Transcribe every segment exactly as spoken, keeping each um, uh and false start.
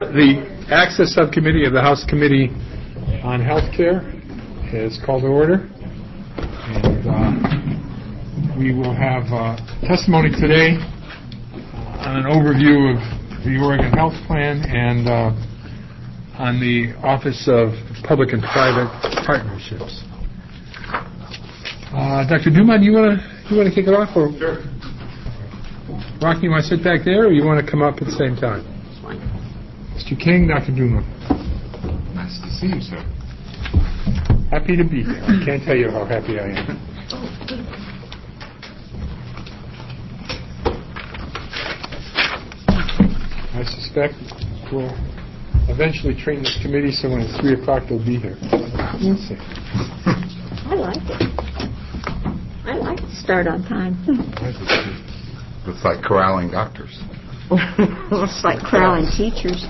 The Access Subcommittee of the House Committee on Health Care is called to order. And uh, we will have uh, testimony today on an overview of the Oregon Health Plan and uh, on the Office of Public and Private Partnerships. Uh, Doctor Dumont, you want to you want to kick it off? Or? Sure. Rocky, you want to sit back there, or you want to come up at the same time? Mister King, Doctor Dumont. Nice to see you, sir. Happy to be here. I can't tell you how happy I am. I suspect we'll eventually train this committee so when it's three o'clock they'll be here. We'll see. I like it. I like to start on time. It's like corralling doctors. It's like corralling teachers.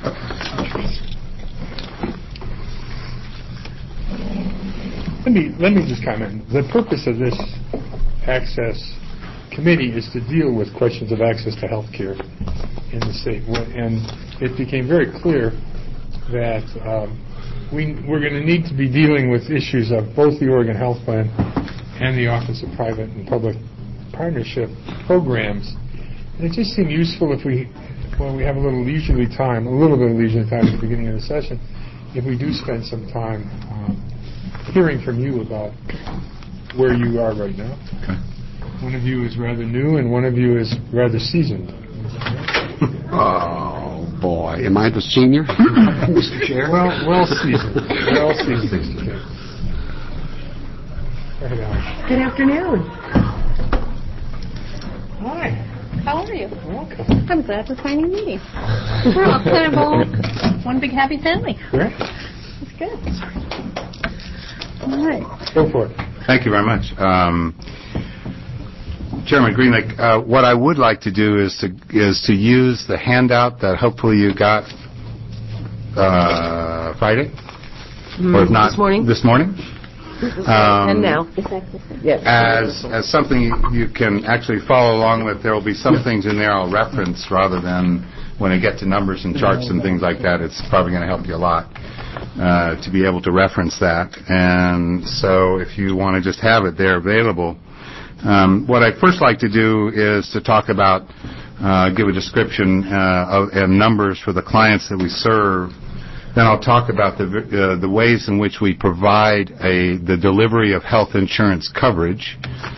Let me let me just comment. The purpose of this access committee is to deal with questions of access to health care in the state, and it became very clear that um, we we're going to need to be dealing with issues of both the Oregon Health Plan and the Office of Private and Public Partnership programs. And it just seemed useful if we, when we have a little leisurely time, a little bit of leisurely time at the beginning of the session, if we do spend some time um, hearing from you about where you are right now. Okay. One of you is rather new, and one of you is rather seasoned. Oh, boy. Am I the senior, Mister Chair? Well, well seasoned. Well seasoned. Go ahead, Alex. Good afternoon. Hi. How are you? Welcome. I'm glad we're finally meeting. We're all kind of all one big happy family. Great. That's good. All right. Go for it. Thank you very much. Um, Chairman Greenlick, uh, what I would like to do is to is to use the handout that hopefully you got uh, Friday, Mm, or if not this morning. This morning. Um, and now. Yes. As as something you can actually follow along with. There will be some things in there I'll reference rather than when I get to numbers and charts and things like that. It's probably going to help you a lot uh, to be able to reference that. And so if you want to just have it there available. Um, what I'd first like to do is to talk about, uh, give a description uh, of, and numbers for the clients that we serve. Then I'll talk about the uh, the ways in which we provide a the delivery of health insurance coverage.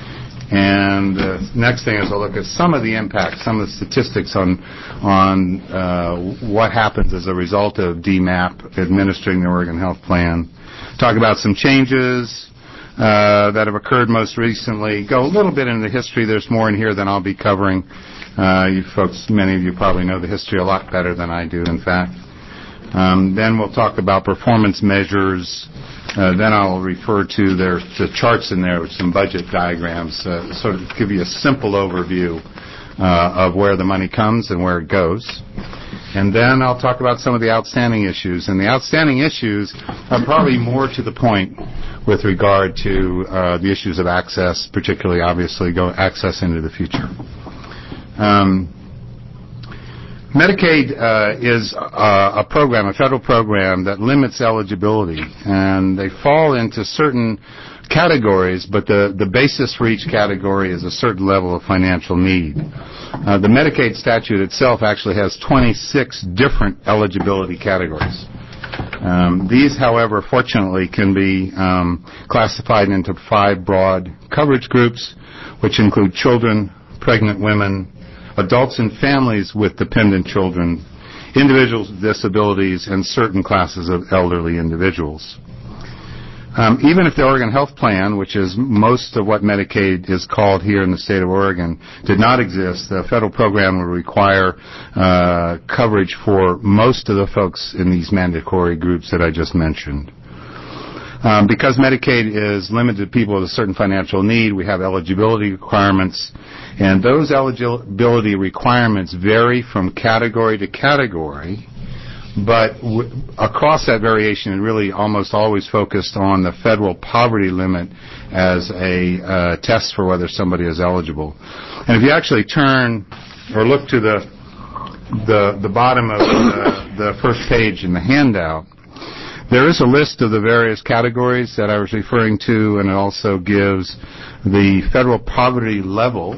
And the uh, next thing is I'll look at some of the impacts, some of the statistics on on uh, what happens as a result of D MAP administering the Oregon Health Plan. Talk about some changes uh, that have occurred most recently. Go a little bit into the history. There's more in here than I'll be covering. Uh, you folks, many of you probably know the history a lot better than I do, in fact. Um, then we'll talk about performance measures. Uh, then I'll refer to their the charts in there with some budget diagrams, uh, sort of give you a simple overview uh, of where the money comes and where it goes. And then I'll talk about some of the outstanding issues. And the outstanding issues are probably more to the point with regard to uh, the issues of access, particularly, obviously, go access into the future. Um, Medicaid uh, is uh, a program, a federal program that limits eligibility, and they fall into certain categories, but the, the basis for each category is a certain level of financial need. Uh, the Medicaid statute itself actually has twenty-six different eligibility categories. Um, these, however, fortunately can be um, classified into five broad coverage groups, which include children, pregnant women, adults and families with dependent children, individuals with disabilities, and certain classes of elderly individuals. Um, even if the Oregon Health Plan, which is most of what Medicaid is called here in the state of Oregon, did not exist, the federal program would require uh, coverage for most of the folks in these mandatory groups that I just mentioned. Um, because Medicaid is limited to people with a certain financial need, we have eligibility requirements, and those eligibility requirements vary from category to category, but w- across that variation it really almost always focused on the federal poverty limit as a uh, test for whether somebody is eligible. And if you actually turn or look to the the, the bottom of the, the first page in the handout, there is a list of the various categories that I was referring to, and it also gives the federal poverty level,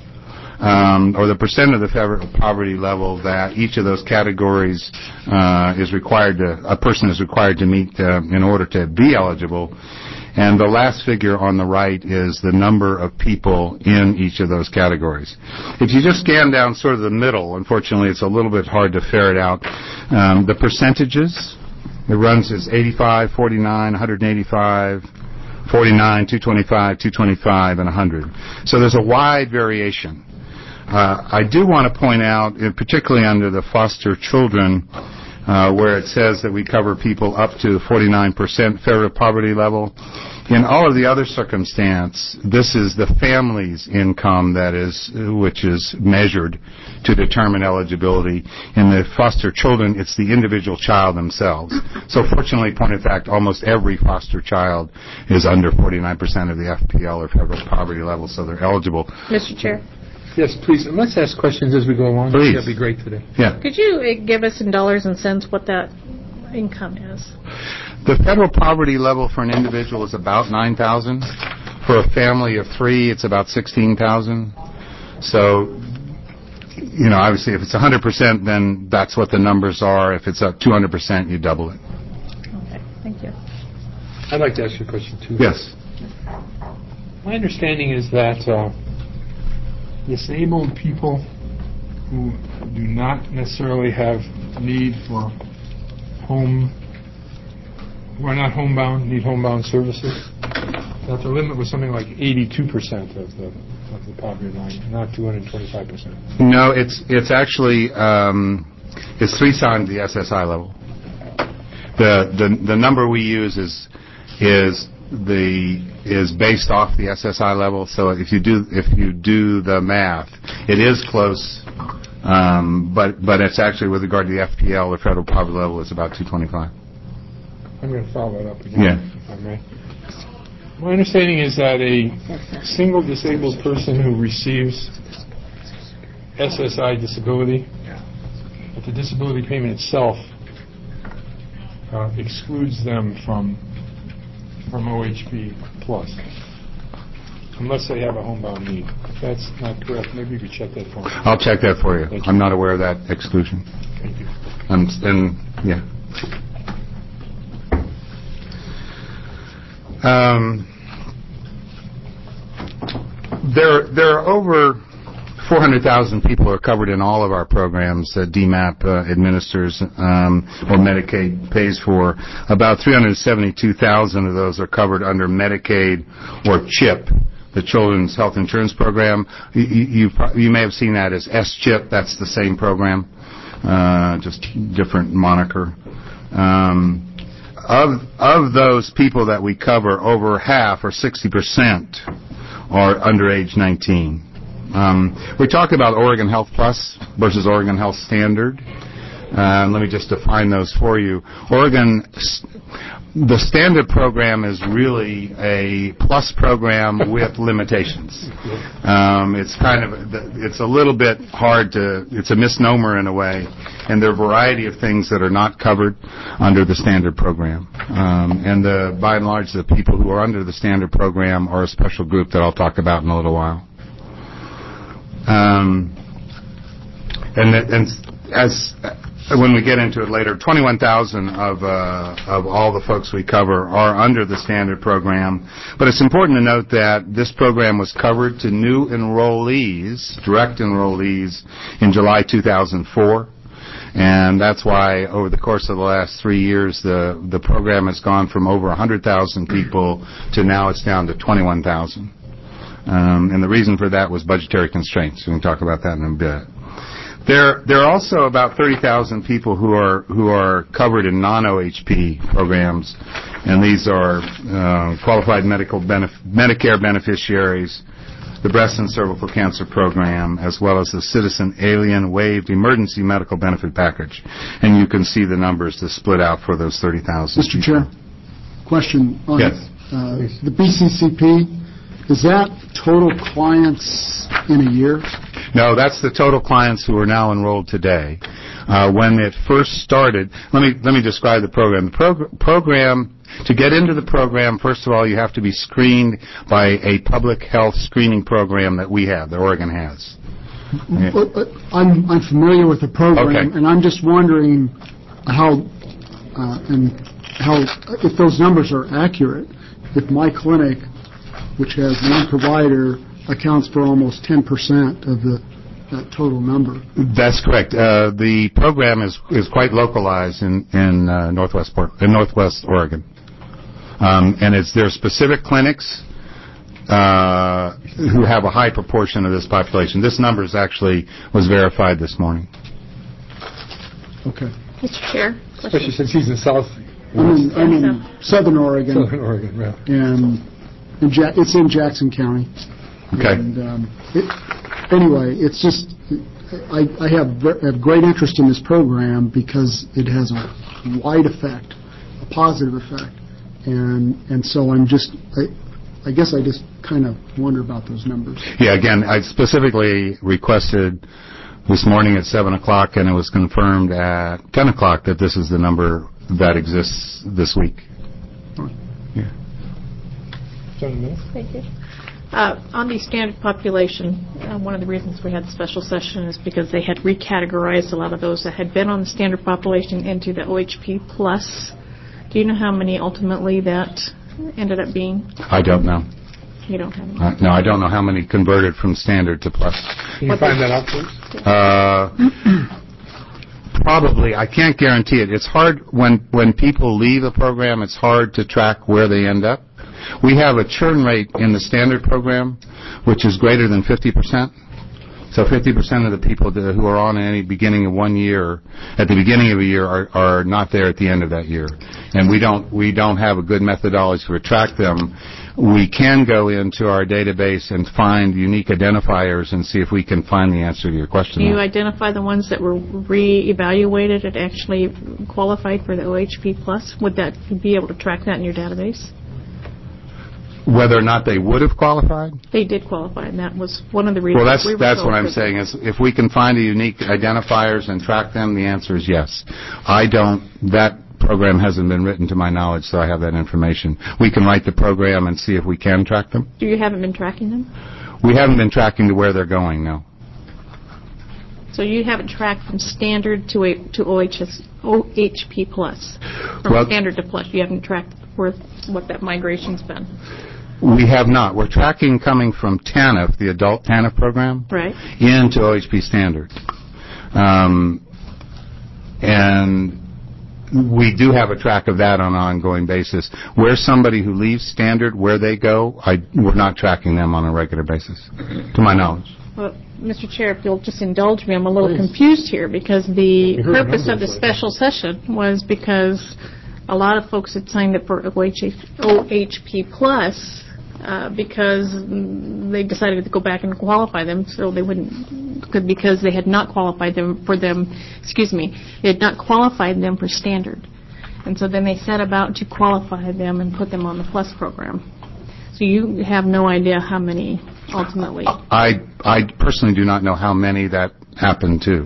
um, or the percent of the federal poverty level that each of those categories uh, is required to, a person is required to meet uh, in order to be eligible. And the last figure on the right is the number of people in each of those categories. If you just scan down sort of the middle, unfortunately it's a little bit hard to ferret out, um, the percentages, it runs as eighty-five, forty-nine, one eighty-five, forty-nine, two twenty-five, two twenty-five, and one hundred. So there's a wide variation. Uh, I do want to point out, particularly under the foster children, Uh, where it says that we cover people up to forty-nine percent federal poverty level. In all of the other circumstance, this is the family's income that is, which is measured to determine eligibility. In the foster children, it's the individual child themselves. So fortunately, point of fact, almost every foster child is under forty-nine percent of the F P L or federal poverty level, so they're eligible. Mister Chair, Yes, please, and let's ask questions as we go along. Please. That'd be great today. Yeah. could you uh, give us in dollars and cents what that income is? The federal poverty level for an individual is about nine thousand dollars. For a family of three, it's about sixteen thousand dollars. So, you know, obviously if it's one hundred percent, then that's what the numbers are. If it's up two hundred percent, you double it. Okay, thank you. I'd like to ask you a question, too. Yes. My understanding is that uh, disabled people who do not necessarily have need for home, who are not homebound, need homebound services, that the limit was something like eighty-two percent of the of the poverty line, not two hundred twenty-five percent. No, it's it's actually um, it's three times the S S I level. The the the number we use is is the is based off the S S I level. So if you do if you do the math, it is close, um, but but it's actually with regard to the F P L, the federal poverty level, is about two twenty-five. I'm going to follow that up again, Yeah. if I may. My understanding is that a single disabled person who receives S S I disability, that the disability payment itself uh, excludes them from from O H P plus, unless they have a homebound need. If that's not correct, maybe you could check that for me. I'll check that for you. Thank you. I'm not aware of that exclusion. Thank you. Um, and yeah. Um, there, there are over four hundred thousand people who are covered in all of our programs that D MAP uh, administers um, or Medicaid pays for. About three hundred seventy-two thousand of those are covered under Medicaid or CHIP, the Children's Health Insurance Program. You, you, you may have seen that as S CHIP. That's the same program, uh, just different moniker. Um, Of of those people that we cover, over half, or sixty percent, are under age nineteen. Um, we talked about Oregon Health Plus versus Oregon Health Standard. Uh, let me just define those for you. Oregon, the standard program is really a plus program with limitations. Um, it's kind of, it's a little bit hard to, it's a misnomer in a way, and there are a variety of things that are not covered under the standard program. Um, and the, by and large, the people who are under the standard program are a special group that I'll talk about in a little while. Um, and, and as when we get into it later, twenty-one thousand of uh, of all the folks we cover are under the standard program. But it's important to note that this program was covered to new enrollees, direct enrollees, in July two thousand four. And that's why over the course of the last three years, the, the program has gone from over one hundred thousand people to now it's down to twenty-one thousand. Um, and the reason for that was budgetary constraints. We can talk about that in a bit. There, there are also about thirty thousand people who are who are covered in non-O H P programs, and these are uh, qualified medical benef- Medicare beneficiaries, the breast and cervical cancer program, as well as the Citizen Alien Waived Emergency Medical Benefit Package. And you can see the numbers to split out for those thirty thousand. Mister Chair, question on Yes. uh, the B C C P. Is that total clients in a year? No, that's the total clients who are now enrolled today. Uh, when it first started, let me let me describe the program. The prog- program, to get into the program, first of all, you have to be screened by a public health screening program that we have, that Oregon has. But- but I'm I'm familiar with the program, Okay. and I'm just wondering how, uh, and how, if those numbers are accurate, if my clinic, which has one provider, accounts for almost ten percent of the that total number. That's correct. Uh, the program is is quite localized in in uh, Northwest Port- in Northwest Oregon, um, and it's there are specific clinics uh, who have a high proportion of this population. This number is actually was verified this morning. Okay. Mister Chair, Especially since he's in South, I'm in, I'm in Southern Oregon, Southern Oregon, yeah. and in ja- it's in Jackson County. Okay. And um, it, anyway, it's just I, I have, ver- have great interest in this program because it has a wide effect, a positive effect, and and so I'm just I, I guess I just kind of wonder about those numbers. Yeah. Again, I specifically requested this morning at seven o'clock, and it was confirmed at ten o'clock that this is the number that exists this week. Yeah. Thank you. Uh, on the standard population, uh, one of the reasons we had the special session is because they had recategorized a lot of those that had been on the standard population into the O H P plus. Do you know how many ultimately that ended up being? I don't know. You don't have any. Uh, no, I don't know how many converted from standard to plus. Can you What find the- that out, please? Uh, probably. I can't guarantee it. It's hard when when people leave a program. It's hard to track where they end up. We have a churn rate in the standard program, which is greater than fifty percent. So fifty percent of the people that, who are on at any beginning of one year, at the beginning of a year, are, are not there at the end of that year. And we don't we don't have a good methodology to track them. We can go into our database and find unique identifiers and see if we can find the answer to your question. Do you identify the ones that were re-evaluated and actually qualified for the O H P plus? Would that be able to track that in your database? Whether or not they would have qualified? They did qualify, and that was one of the reasons Well, that's we were that's told what I'm that- saying is if we can find a unique identifiers and track them, the answer is yes. I don't. That program hasn't been written to my knowledge, so I have that information. We can write the program and see if we can track them. Do you haven't been tracking them? We haven't been tracking to where they're going. No. So you haven't tracked from standard to a, to O H S, O H P plus, from Well- standard to plus. You haven't tracked where, what that migration's been, We have not. We're tracking coming from TANF, the adult TANF program, right? into O H P standard. Um, and we do have a track of that on an ongoing basis. Where somebody who leaves standard, where they go, I, we're not tracking them on a regular basis, to my knowledge. Well, Mister Chair, if you'll just indulge me, I'm a little Please. confused here because the We heard purpose of the numbers special session was because a lot of folks had signed up for O H P plus uh, because mm, they decided to go back and qualify them, so they wouldn't, could- because they had not qualified them for them, excuse me, they had not qualified them for standard. And so then they set about to qualify them and put them on the plus program. So you have no idea how many ultimately. I, I personally do not know how many that happened to.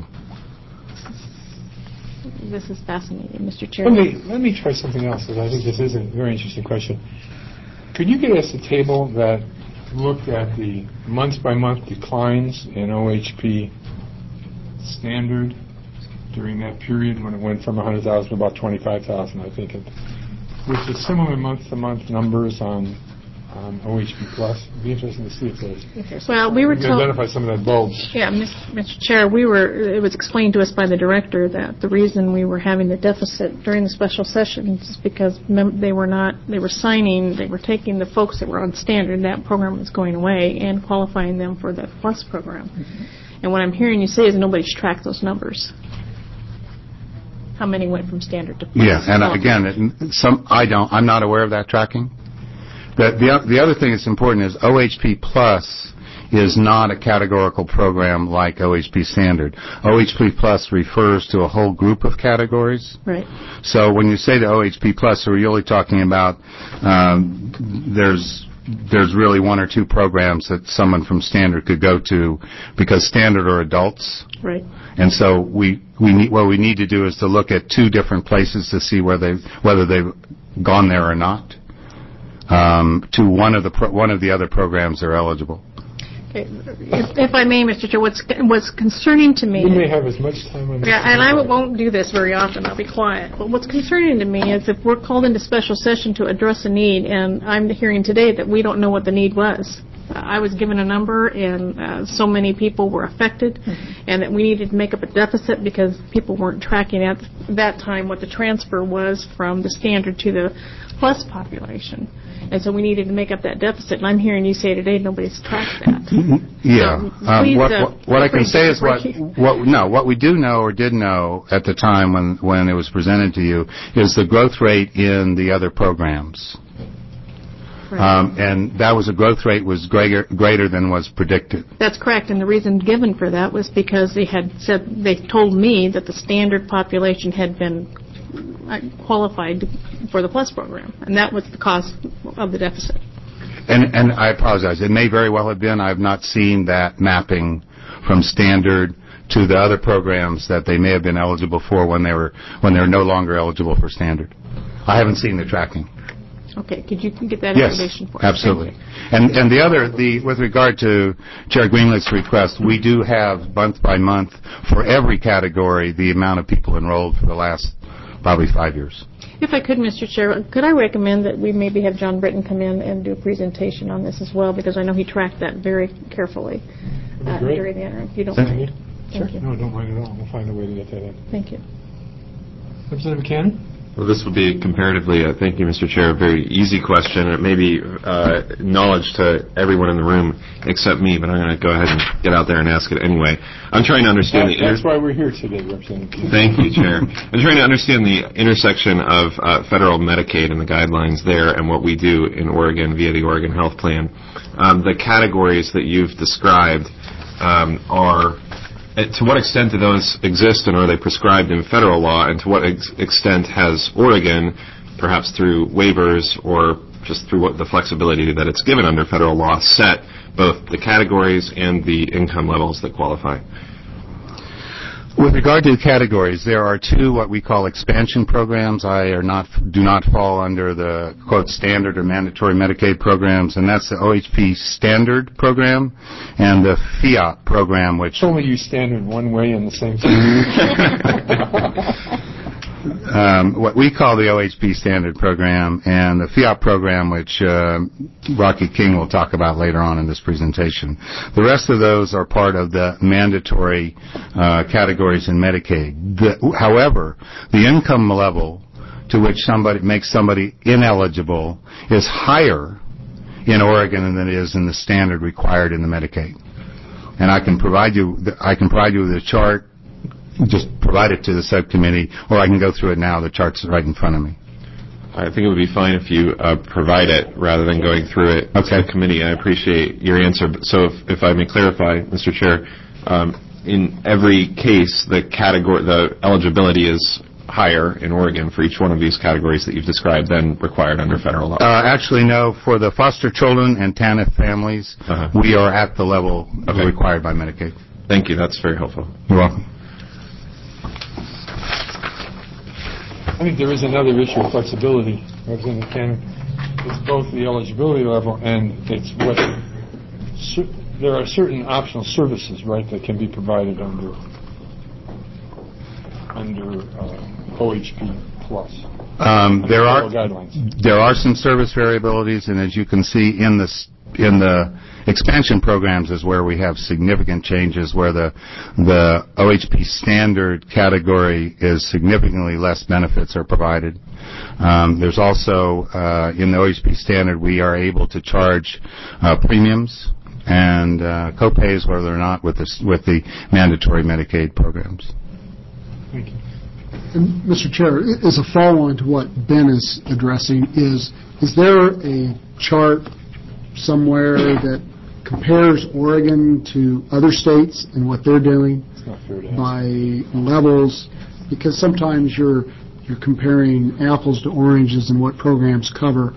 This is fascinating, Mister Chair. Let me, let me try something else, because I think this is a very interesting question. Could you get us a table that looked at the month-by-month declines in O H P standard during that period when it went from one hundred thousand to about twenty-five thousand, I think, and with the similar month-to-month numbers on on O H P plus? It'd be interesting to see if there's... Well, we were we can told... identify some of that bulge. Yeah, Mister Chair, we were, it was explained to us by the director that the reason we were having the deficit during the special sessions is because mem- they were not, they were signing, they were taking the folks that were on standard, that program was going away, and qualifying them for the plus program. Mm-hmm. And what I'm hearing you say is nobody's tracked those numbers. How many went from standard to plus? Yeah, and again, it, some I don't. I'm not aware of that tracking. The, the, the other thing that's important is O H P Plus is not a categorical program like O H P Standard. O H P Plus refers to a whole group of categories. Right. So when you say the O H P Plus, we're really talking about um, there's there's really one or two programs that someone from Standard could go to, because Standard are adults. Right. And so we, we need, what we need to do is to look at two different places to see where they, whether they've gone there or not. Um, to one of the, pro, one of the other programs they're eligible. Okay. If, if I may, Mister Chair, what's, what's concerning to me... We may have as much time on this. Yeah, and I won't do this very often. I'll be quiet. But what's concerning to me is if we're called into special session to address a need, and I'm hearing today that we don't know what the need was. Uh, I was given a number, and uh, so many people were affected, mm-hmm. and that we needed to make up a deficit because people weren't tracking at that time what the transfer was from the Standard to the Plus population. And so we needed to make up that deficit. And I'm hearing you say today nobody's tracked that. Yeah. Um, um, please, what, uh, what, what I can say is what, what no, what we do know or did know at the time when, when it was presented to you is the growth rate in the other programs. Right. Um, and that was a growth rate was greater, greater than was predicted. That's correct. And the reason given for that was because they had said, they told me that the Standard population had been qualified for the Plus program, and that was the cost of the deficit. And, and I apologize. It may very well have been. I have not seen that mapping from Standard to the other programs that they may have been eligible for when they were when they were no longer eligible for Standard. I haven't seen the tracking. Okay, could you get that yes, information for us? Absolutely. And and the other, the with regard to Chair Greenleaf's request, we do have month by month for every category the amount of people enrolled for the last probably five years. If I could, Mister Chair, could I recommend that we maybe have John Britton come in and do a presentation on this as well, because I know he tracked that very carefully uh, during the interim. If you don't Thank mind. You. Thank Sure. you. No, don't mind at all. We'll find a way to get that in. Thank you. Representative Cannon? Well, this will be comparatively, uh, thank you, Mister Chair, a very easy question. It may be uh, knowledge to everyone in the room except me, but I'm going to go ahead and get out there and ask it anyway. I'm trying to understand that, the... That's why we're here today, Representative Cannon. Thank you, Chair. I'm trying to understand the intersection of uh, federal Medicaid and the guidelines there and what we do in Oregon via the Oregon Health Plan. Um, the categories that you've described um, are... To what extent do those exist, and are they prescribed in federal law, and to what ex- extent has Oregon, perhaps through waivers or just through what the flexibility that it's given under federal law, set both the categories and the income levels that qualify? With regard to the categories, there are two what we call expansion programs. I are not do not fall under the, quote, standard or mandatory Medicaid programs, and that's the O H P Standard program and the FIAP program, which... Only use Standard one way and the same thing. Um, what we call the O H P Standard program and the FIAP program, which uh, Rocky King will talk about later on in this presentation. The rest of those are part of the mandatory uh, categories in Medicaid. The, however, the income level to which somebody makes somebody ineligible is higher in Oregon than it is in the standard required in the Medicaid. And I can provide you, I can provide you with a chart. Just provide it to the subcommittee, or I can go through it now. The chart's right in front of me. I think it would be fine if you uh, provide it rather than going through it okay. to the committee. I appreciate your answer. So if, if I may clarify, Mister Chair, um, in every case, the category, the eligibility is higher in Oregon for each one of these categories that you've described than required under federal law? Uh, actually, no. For the foster children and TANF families, uh-huh. we are at the level okay. required by Medicaid. Thank you. That's very helpful. You're welcome. I think there is another issue of flexibility, Representative Cannon. It's both the eligibility level and it's what there are certain optional services, right, that can be provided under under uh, O H P plus. Um, there are guidelines. There are some service variabilities, and as you can see in the in the expansion programs is where we have significant changes, where the the O H P standard category is significantly less benefits are provided. Um, there's also uh, in the O H P standard we are able to charge uh, premiums and uh, co-pays, whether or not with the with the mandatory Medicaid programs. Thank you. And Mister Chair, as a follow-on to what Ben is addressing, is is there a chart somewhere that compares Oregon to other states and what they're doing by levels? Because sometimes you're you're comparing apples to oranges and what programs cover,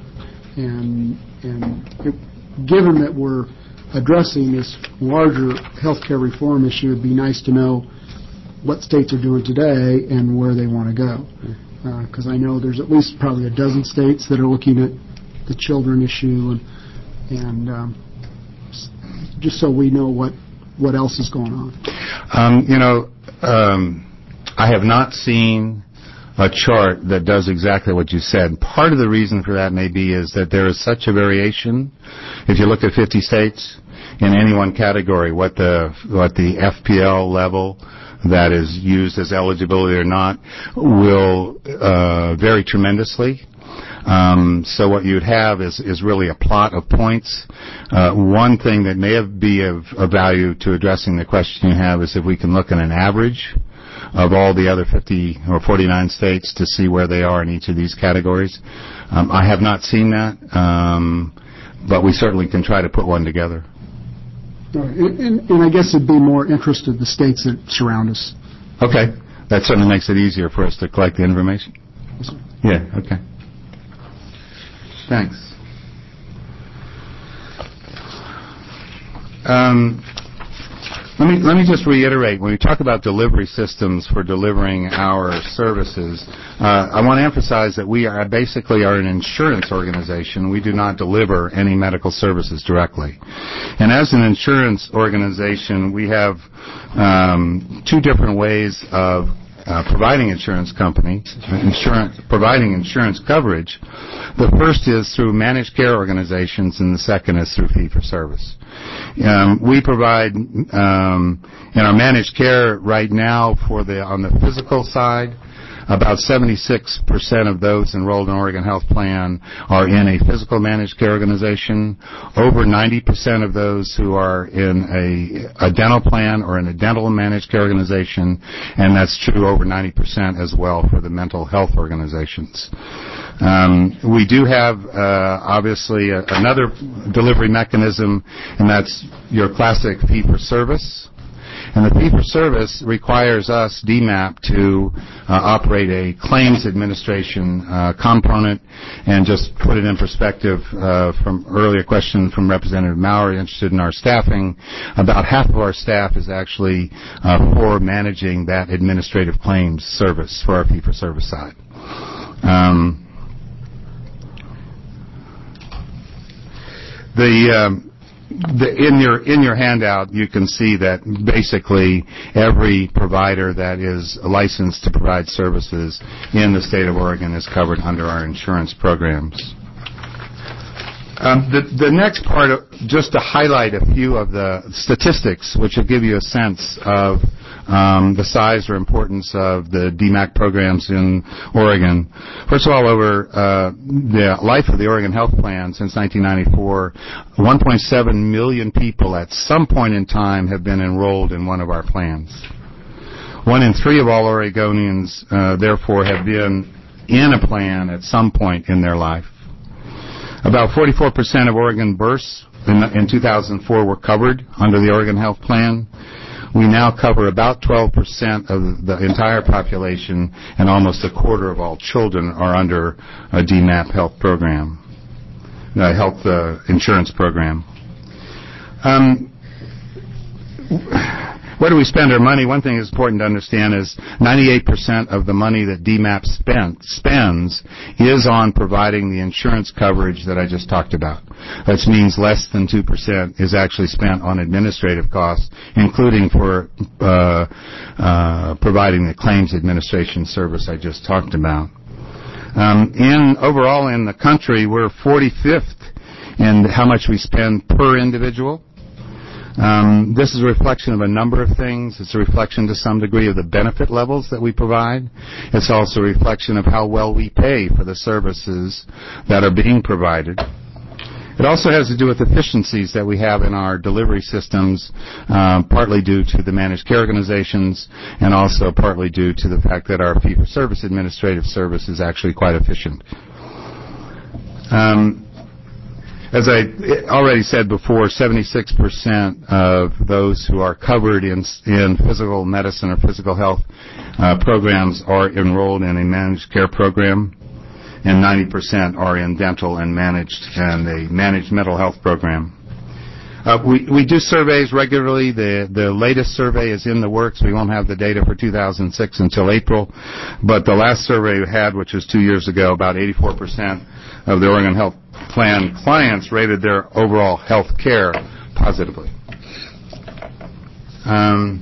And, and it, given that we're addressing this larger healthcare reform issue, it'd be nice to know what states are doing today and where they want to go. Because uh, I know there's at least probably a dozen states that are looking at the children issue, and, and um, just so we know what, what else is going on. Um, you know, um, I have not seen a chart that does exactly what you said. Part of the reason for that may be is that there is such a variation. If you look at fifty states in any one category, what the what the F P L level that is used as eligibility or not will uh, vary tremendously. Um, so what you'd have is, is really a plot of points. Uh, one thing that may have be of, of value to addressing the question you have is if we can look at an average of all the other fifty or forty-nine states to see where they are in each of these categories. Um, I have not seen that, um, but we certainly can try to put one together. Right. And, and, and I guess it'd be more interest of the states that surround us. Okay. That certainly makes it easier for us to collect the information. Yes, sir. Yeah, okay. Thanks. Um, let me let me just reiterate, when we talk about delivery systems for delivering our services, uh, I want to emphasize that we are basically are an insurance organization. We do not deliver any medical services directly. And as an insurance organization, we have um, two different ways of Uh, providing insurance company, insurance, providing insurance coverage. The first is through managed care organizations, and the second is through fee-for-service. Um, we provide um, in our managed care right now for the on the physical side. About seventy-six percent of those enrolled in Oregon Health Plan are in a physical managed care organization. Over ninety percent of those who are in a, a dental plan or in a dental managed care organization, and that's true over ninety percent as well for the mental health organizations. Um, we do have, uh, obviously, a, another delivery mechanism, and that's your classic fee-for-service. And the fee-for-service requires us, D M A P, to uh, operate a claims administration uh, component. And just put it in perspective, uh, from earlier question from Representative Maurer, interested in our staffing, about half of our staff is actually uh, for managing that administrative claims service for our fee-for-service side. Um, the... Um, The, in your in your handout, you can see that basically every provider that is licensed to provide services in the state of Oregon is covered under our insurance programs. Um, the, the next part, of, just to highlight a few of the statistics, which will give you a sense of um, the size or importance of the D M A C programs in Oregon. First of all, over uh, the life of the Oregon Health Plan since nineteen ninety-four, one point seven million people at some point in time have been enrolled in one of our plans. One in three of all Oregonians, uh, therefore, have been in a plan at some point in their life. About forty-four percent of Oregon births in, in two thousand four were covered under the Oregon Health Plan. We now cover about twelve percent of the entire population, and almost a quarter of all children are under a D M A P health program, a health uh, insurance program. Um, Where do we spend our money? One thing that's important to understand is ninety-eight percent of the money that D M A P spent, spends is on providing the insurance coverage that I just talked about. That means less than two percent is actually spent on administrative costs, including for uh, uh, providing the claims administration service I just talked about. Um, in overall in the country, we're forty-fifth in how much we spend per individual. Um, this is a reflection of a number of things. It's a reflection to some degree of the benefit levels that we provide. It's also a reflection of how well we pay for the services that are being provided. It also has to do with efficiencies that we have in our delivery systems, um, partly due to the managed care organizations and also partly due to the fact that our fee-for-service administrative service is actually quite efficient. Um, As I already said before, seventy-six percent of those who are covered in, in physical medicine or physical health uh, programs are enrolled in a managed care program. and ninety percent are in dental and managed and a managed mental health program. Uh, we, we do surveys regularly. The, the latest survey is in the works. We won't have the data for two thousand six until April. But the last survey we had, which was two years ago, about eighty-four percent of the Oregon Health Plan clients rated their overall health care positively. Um,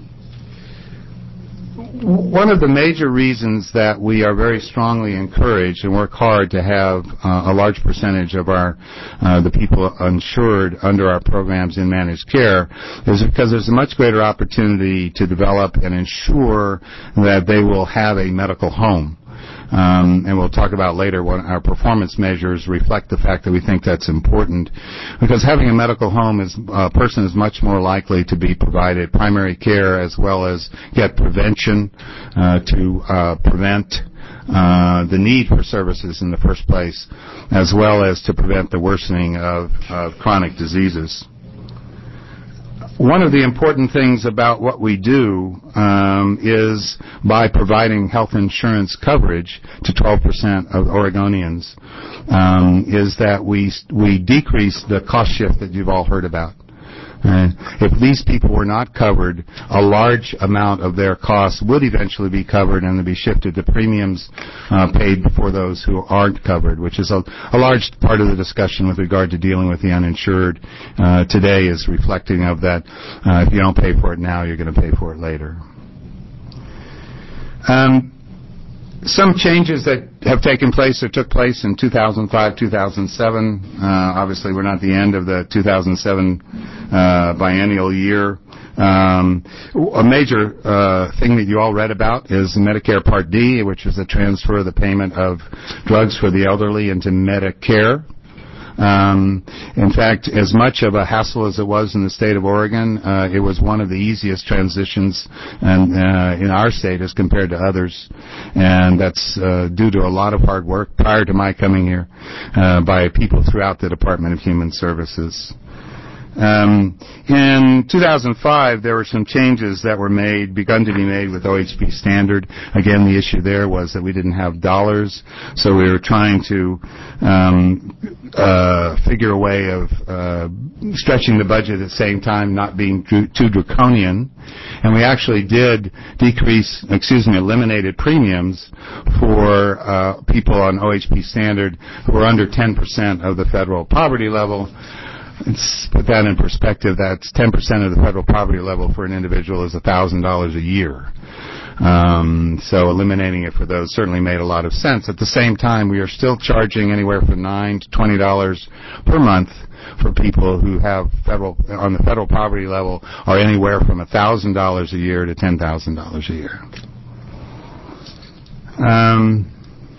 One of the major reasons that we are very strongly encouraged and work hard to have uh, a large percentage of our uh, the people insured under our programs in managed care is because there's a much greater opportunity to develop and ensure that they will have a medical home. Um, and we'll talk about later when our performance measures reflect the fact that we think that's important, because having a medical home is a person is much more likely to be provided primary care as well as get prevention uh, to uh, prevent uh, the need for services in the first place, as well as to prevent the worsening of, of chronic diseases. One of the important things about what we do um, is by providing health insurance coverage to twelve percent of Oregonians um, is that we we decrease the cost shift that you've all heard about. Uh, if these people were not covered, a large amount of their costs would eventually be covered and be shifted to premiums uh, paid for those who aren't covered, which is a, a large part of the discussion with regard to dealing with the uninsured uh, today is reflecting of that uh, if you don't pay for it now, you're going to pay for it later. Um, Some changes that have taken place or took place in two thousand five, two thousand seven. Uh, obviously, we're not at the end of the two thousand seven uh, biennial year. Um, a major uh, thing that you all read about is Medicare Part D, which is the transfer of the payment of drugs for the elderly into Medicare. Um, in fact, as much of a hassle as it was in the state of Oregon, uh, it was one of the easiest transitions and, uh, in our state as compared to others. And that's uh, due to a lot of hard work prior to my coming here uh, by people throughout the Department of Human Services. Um, in two thousand five, there were some changes that were made, begun to be made with O H P Standard. Again, the issue there was that we didn't have dollars, so we were trying to um, uh, figure a way of uh, stretching the budget at the same time, not being too draconian. And we actually did decrease, excuse me, eliminated premiums for uh, people on O H P Standard who were under ten percent of the federal poverty level. Let's put that in perspective. That's ten percent of the federal poverty level for an individual is one thousand dollars a year. Um, so eliminating it for those certainly made a lot of sense. At the same time, we are still charging anywhere from nine to twenty dollars per month for people who have federal, on the federal poverty level, are anywhere from one thousand dollars a year to ten thousand dollars a year. Um,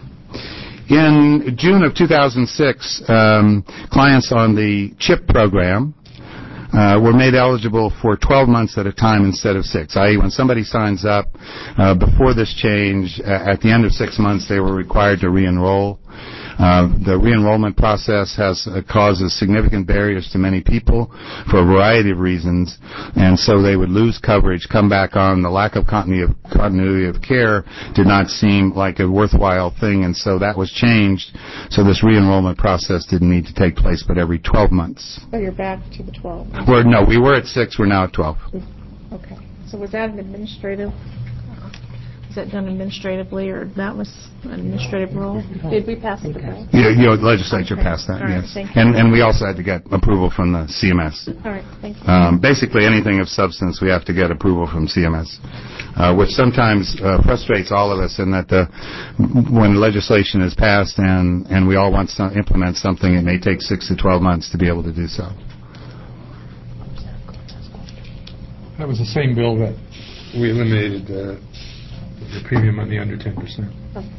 In June of two thousand six, um, clients on the CHIP program uh, were made eligible for twelve months at a time instead of six, that is when somebody signs up uh, before this change, uh, at the end of six months they were required to re-enroll. Uh, the re-enrollment process has uh, causes significant barriers to many people for a variety of reasons, and so they would lose coverage, come back on. The lack of continuity of, continuity of care did not seem like a worthwhile thing, and so that was changed. So this re-enrollment process didn't need to take place, but every twelve months. So you're back to the twelve? We're, no, we were at six. We're now at twelve. Okay. So was that an administrative? Was that done administratively, or that was an administrative rule? Did we pass the bill? Yeah, you know, the legislature Okay. passed that, All right, yes. thank you. And, and we also had to get approval from the C M S. All right, thank you. Um, basically, anything of substance, we have to get approval from C M S, uh, which sometimes uh, frustrates all of us in that the, when legislation is passed and, and we all want to implement something, it may take six to twelve months to be able to do so. That was the same bill that we eliminated uh, the premium on the under ten percent.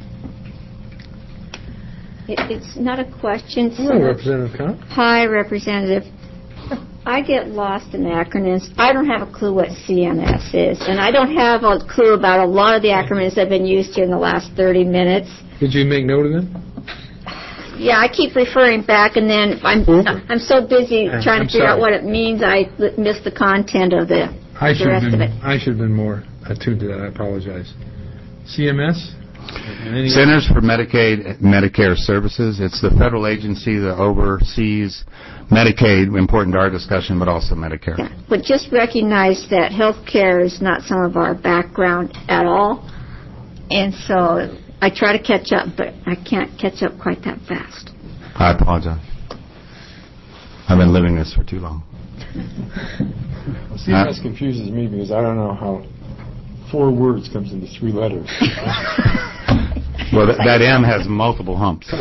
It, it's not a question. so Hello, much- Representative Kahn. Hi, Representative. I get lost in acronyms. I don't have a clue what C M S is, and I don't have a clue about a lot of the acronyms that have been used here in the last thirty minutes. Did you make note of them? Yeah, I keep referring back, and then I'm I'm so busy Uh, trying I'm to figure out sorry. what it means, I li- miss the content of the, I the should have rest of been. it. I should have been more attuned to that. I apologize. C M S. Centers for Medicaid Medicare Services. It's the federal agency that oversees Medicaid, important to our discussion, but also Medicare. Yeah. But just recognize that health care is not some of our background at all. And so I try to catch up, but I can't catch up quite that fast. I apologize. I've been living this for too long. Well, C M S uh, confuses me because I don't know how four words comes into three letters. Well, that, that M has multiple humps.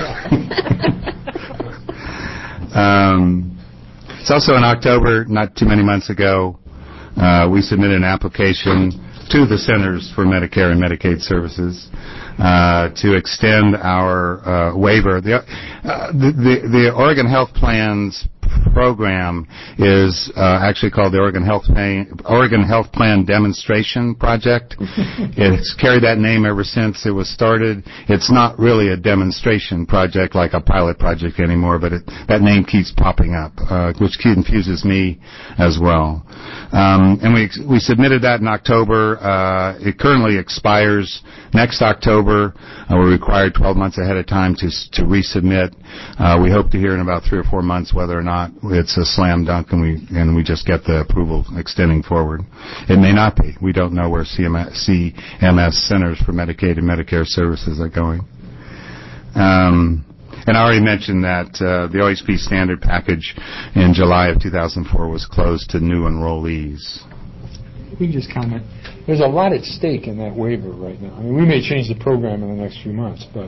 um, it's also in October, not too many months ago, uh, we submitted an application to the Centers for Medicare and Medicaid Services uh, to extend our uh, waiver. The, uh, the, the, the Oregon Health Plan's program is uh, actually called the Oregon Health Plan, Oregon Health Plan Demonstration Project. It's carried that name ever since it was started. It's not really a demonstration project like a pilot project anymore, but it, that name keeps popping up, uh, which confuses me as well. Um, and we we submitted that in October. Uh, it currently expires next October. Uh, we're required twelve months ahead of time to to resubmit. Uh, we hope to hear in about three or four months whether or not it's a slam dunk and we and we just get the approval extending forward. It may not be. We don't know where C M S, C M S Centers for Medicaid and Medicare Services are going. Um, and I already mentioned that uh, the O H P standard package in July of two thousand four was closed to new enrollees. We can just comment. There's a lot at stake in that waiver right now. I mean, we may change the program in the next few months, but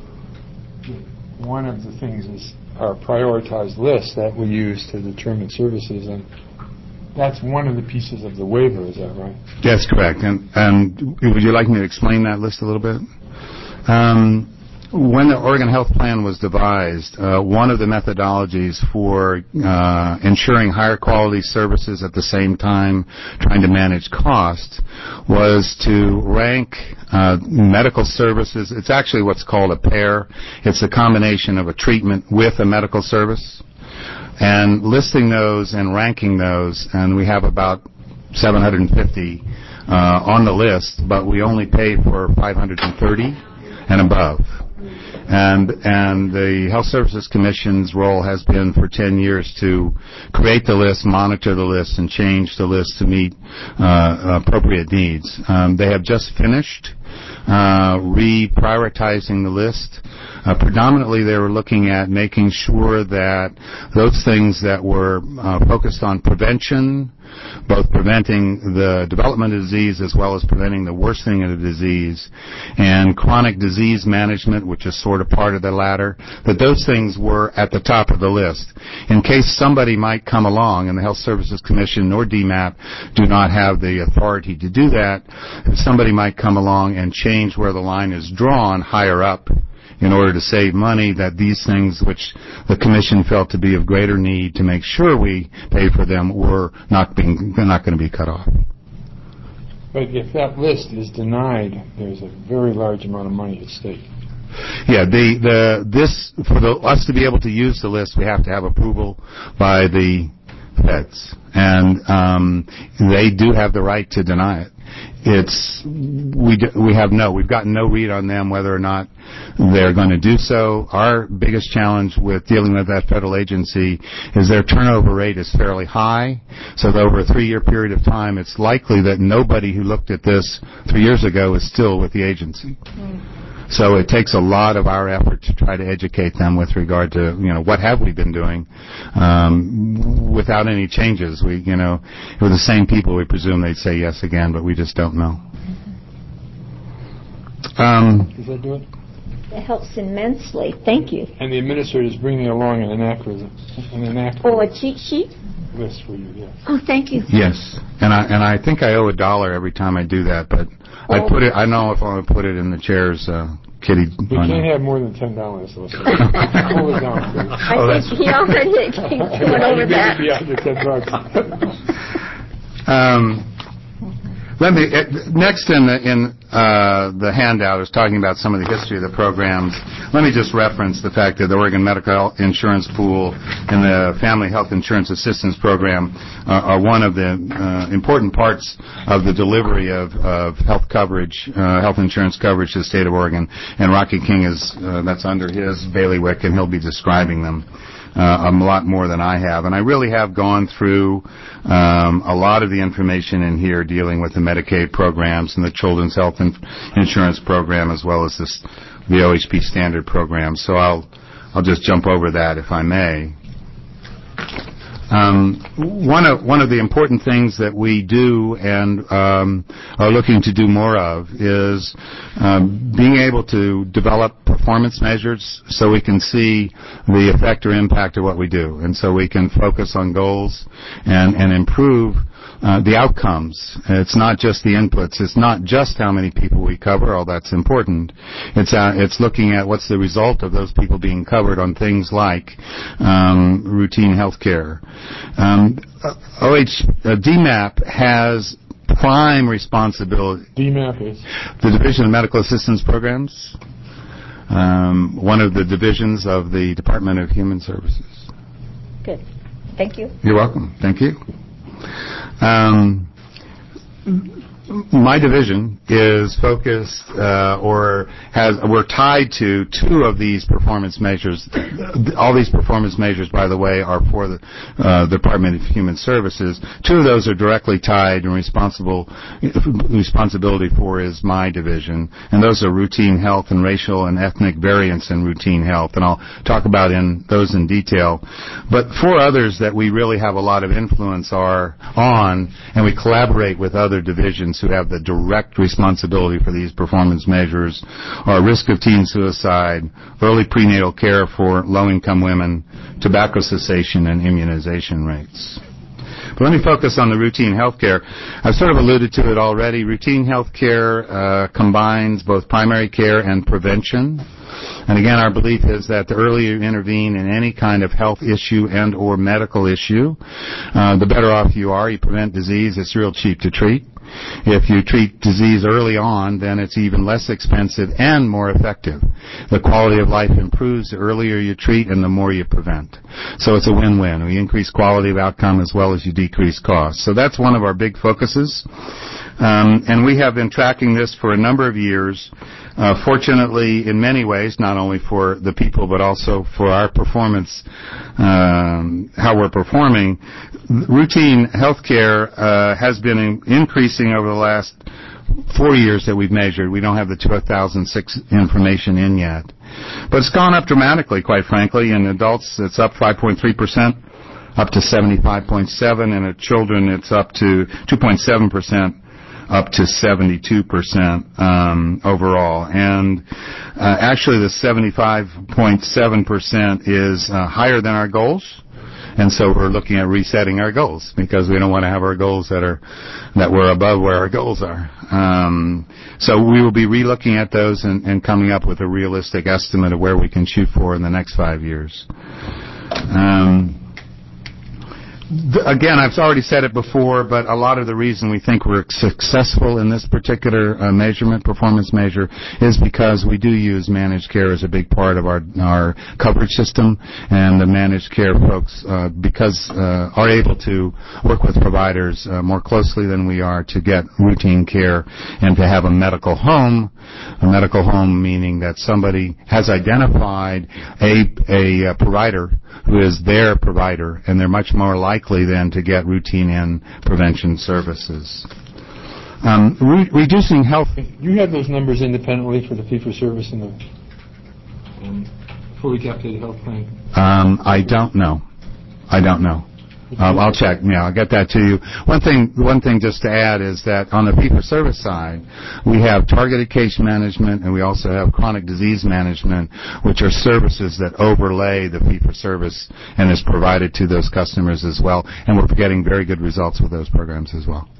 one of the things is our prioritized list that we use to determine services, and that's one of the pieces of the waiver. Is that right? That's correct. And, and would you like me to explain that list a little bit? Um, when the Oregon Health Plan was devised, uh, one of the methodologies for uh, ensuring higher quality services at the same time trying to manage costs was to rank uh, medical services. It's actually what's called a pair. It's a combination of a treatment with a medical service. And listing those and ranking those, and we have about seven hundred fifty uh, on the list, but we only pay for five hundred thirty and above. And and the Health Services Commission's role has been for ten years to create the list, monitor the list, and change the list to meet uh, appropriate needs. Um, they have just finished uh, reprioritizing the list. Uh, predominantly, they were looking at making sure that those things that were uh, focused on prevention, both preventing the development of disease as well as preventing the worsening of the disease, and chronic disease management, which is sort of part of the latter, that those things were at the top of the list. In case somebody might come along, and the Health Services Commission nor D MAP do not have the authority to do that, if somebody might come along and change where the line is drawn higher up, in order to save money, that these things which the Commission felt to be of greater need to make sure we pay for them were not being not going to be cut off. But if that list is denied, there's a very large amount of money at stake. Yeah, the the this for the, us to be able to use the list, we have to have approval by the feds, and um, they do have the right to deny it. It's we do, we have no we've gotten no read on them whether or not they're going to do so. Our biggest challenge with dealing with that federal agency is their turnover rate is fairly high. So that over a three-year period of time, it's likely that nobody who looked at this three years ago is still with the agency. Mm. So it takes a lot of our effort to try to educate them with regard to, you know, what have we been doing um, without any changes. We, you know, if it were the same people, we presume they'd say yes again, but we just don't know. Um, Does that do it? It helps immensely. Thank you. And the administrator is bringing along an anachronism, an anachronism. Oh, a cheat sheet? List for you, yes. Oh, thank you. Yes, and I and I think I owe a dollar every time I do that, but oh. I put it. I know if I want to put it in the chair's uh, kitty. You can't have more than ten dollars. Pull it down, please. I oh, think he already went over that. Beyond the ten bucks. um, let me uh, next in the, in uh, the handout is talking about some of the history of the programs, let me just reference the fact that the Oregon Medical Insurance Pool and the Family Health Insurance Assistance Program uh, are one of the uh, important parts of the delivery of, of health coverage, uh, health insurance coverage to the state of Oregon. And Rocky King is, uh, that's under his bailiwick, and he'll be describing them. Uh, a lot more than I have. And I really have gone through um, a lot of the information in here dealing with the Medicaid programs and the Children's Health in- Insurance Program, as well as this, the O H P Standard Program. So I'll, I'll just jump over that if I may. Um, one of one of the important things that we do and um, are looking to do more of is um, being able to develop performance measures so we can see the effect or impact of what we do, and so we can focus on goals and, and improve uh, the outcomes. It's not just the inputs. It's not just how many people we cover, although that's important. It's uh, it's looking at what's the result of those people being covered on things like um, routine health care. Um, O H, uh, D MAP has prime responsibility. D MAP is? The Division of Medical Assistance Programs, um, one of the divisions of the Department of Human Services. Good. Thank you. You're welcome. Thank you. Um, my division is focused uh, or has we're tied to two of these performance measures. All these performance measures, by the way, are for the uh, Department of Human Services. Two of those are directly tied and responsible responsibility for is my division, and those are routine health and racial and ethnic variance in routine health, and I'll talk about in those in detail. But four others that we really have a lot of influence are on, and we collaborate with other divisions who have the direct responsibility for these performance measures, are risk of teen suicide, early prenatal care for low-income women, tobacco cessation, and immunization rates. But let me focus on the routine health care. I've sort of alluded to it already. Routine health care uh, combines both primary care and prevention. And again, our belief is that the earlier you intervene in any kind of health issue and or medical issue, uh, the better off you are. You prevent disease. It's real cheap to treat. If you treat disease early on, then it's even less expensive and more effective. The quality of life improves the earlier you treat and the more you prevent. So it's a win-win. We increase quality of outcome as well as you decrease costs. So that's one of our big focuses. Um, and we have been tracking this for a number of years. Uh, fortunately, in many ways, not only for the people but also for our performance, um, how we're performing, routine health care uh, has been in- increasing over the last four years that we've measured. We don't have the two thousand six information in yet. But it's gone up dramatically, quite frankly. In adults, it's up five point three percent, up to seventy-five point seven, and in children, it's up to two point seven percent. Up to seventy-two percent um, overall. And uh, actually the seventy-five point seven percent is uh, higher than our goals. And so we're looking at resetting our goals because we don't want to have our goals that are that we're above where our goals are. Um, so we will be relooking at those and, and coming up with a realistic estimate of where we can shoot for in the next five years. Um, Again, I've already said it before, but a lot of the reason we think we're successful in this particular uh, measurement, performance measure, is because we do use managed care as a big part of our our coverage system, and the managed care folks, uh, because uh, are able to work with providers uh, more closely than we are to get routine care and to have a medical home. A medical home meaning that somebody has identified a a, a provider who is their provider, and they're much more likely then to get routine and prevention services. Um, re- reducing health... You have those numbers independently for the fee-for-service and the um, fully capitated health plan? Um, I don't know. I don't know. Um, I'll check. Yeah, I'll get that to you. One thing, one thing just to add is that on the fee-for-service side, we have targeted case management and we also have chronic disease management, which are services that overlay the fee-for-service and is provided to those customers as well. And we're getting very good results with those programs as well.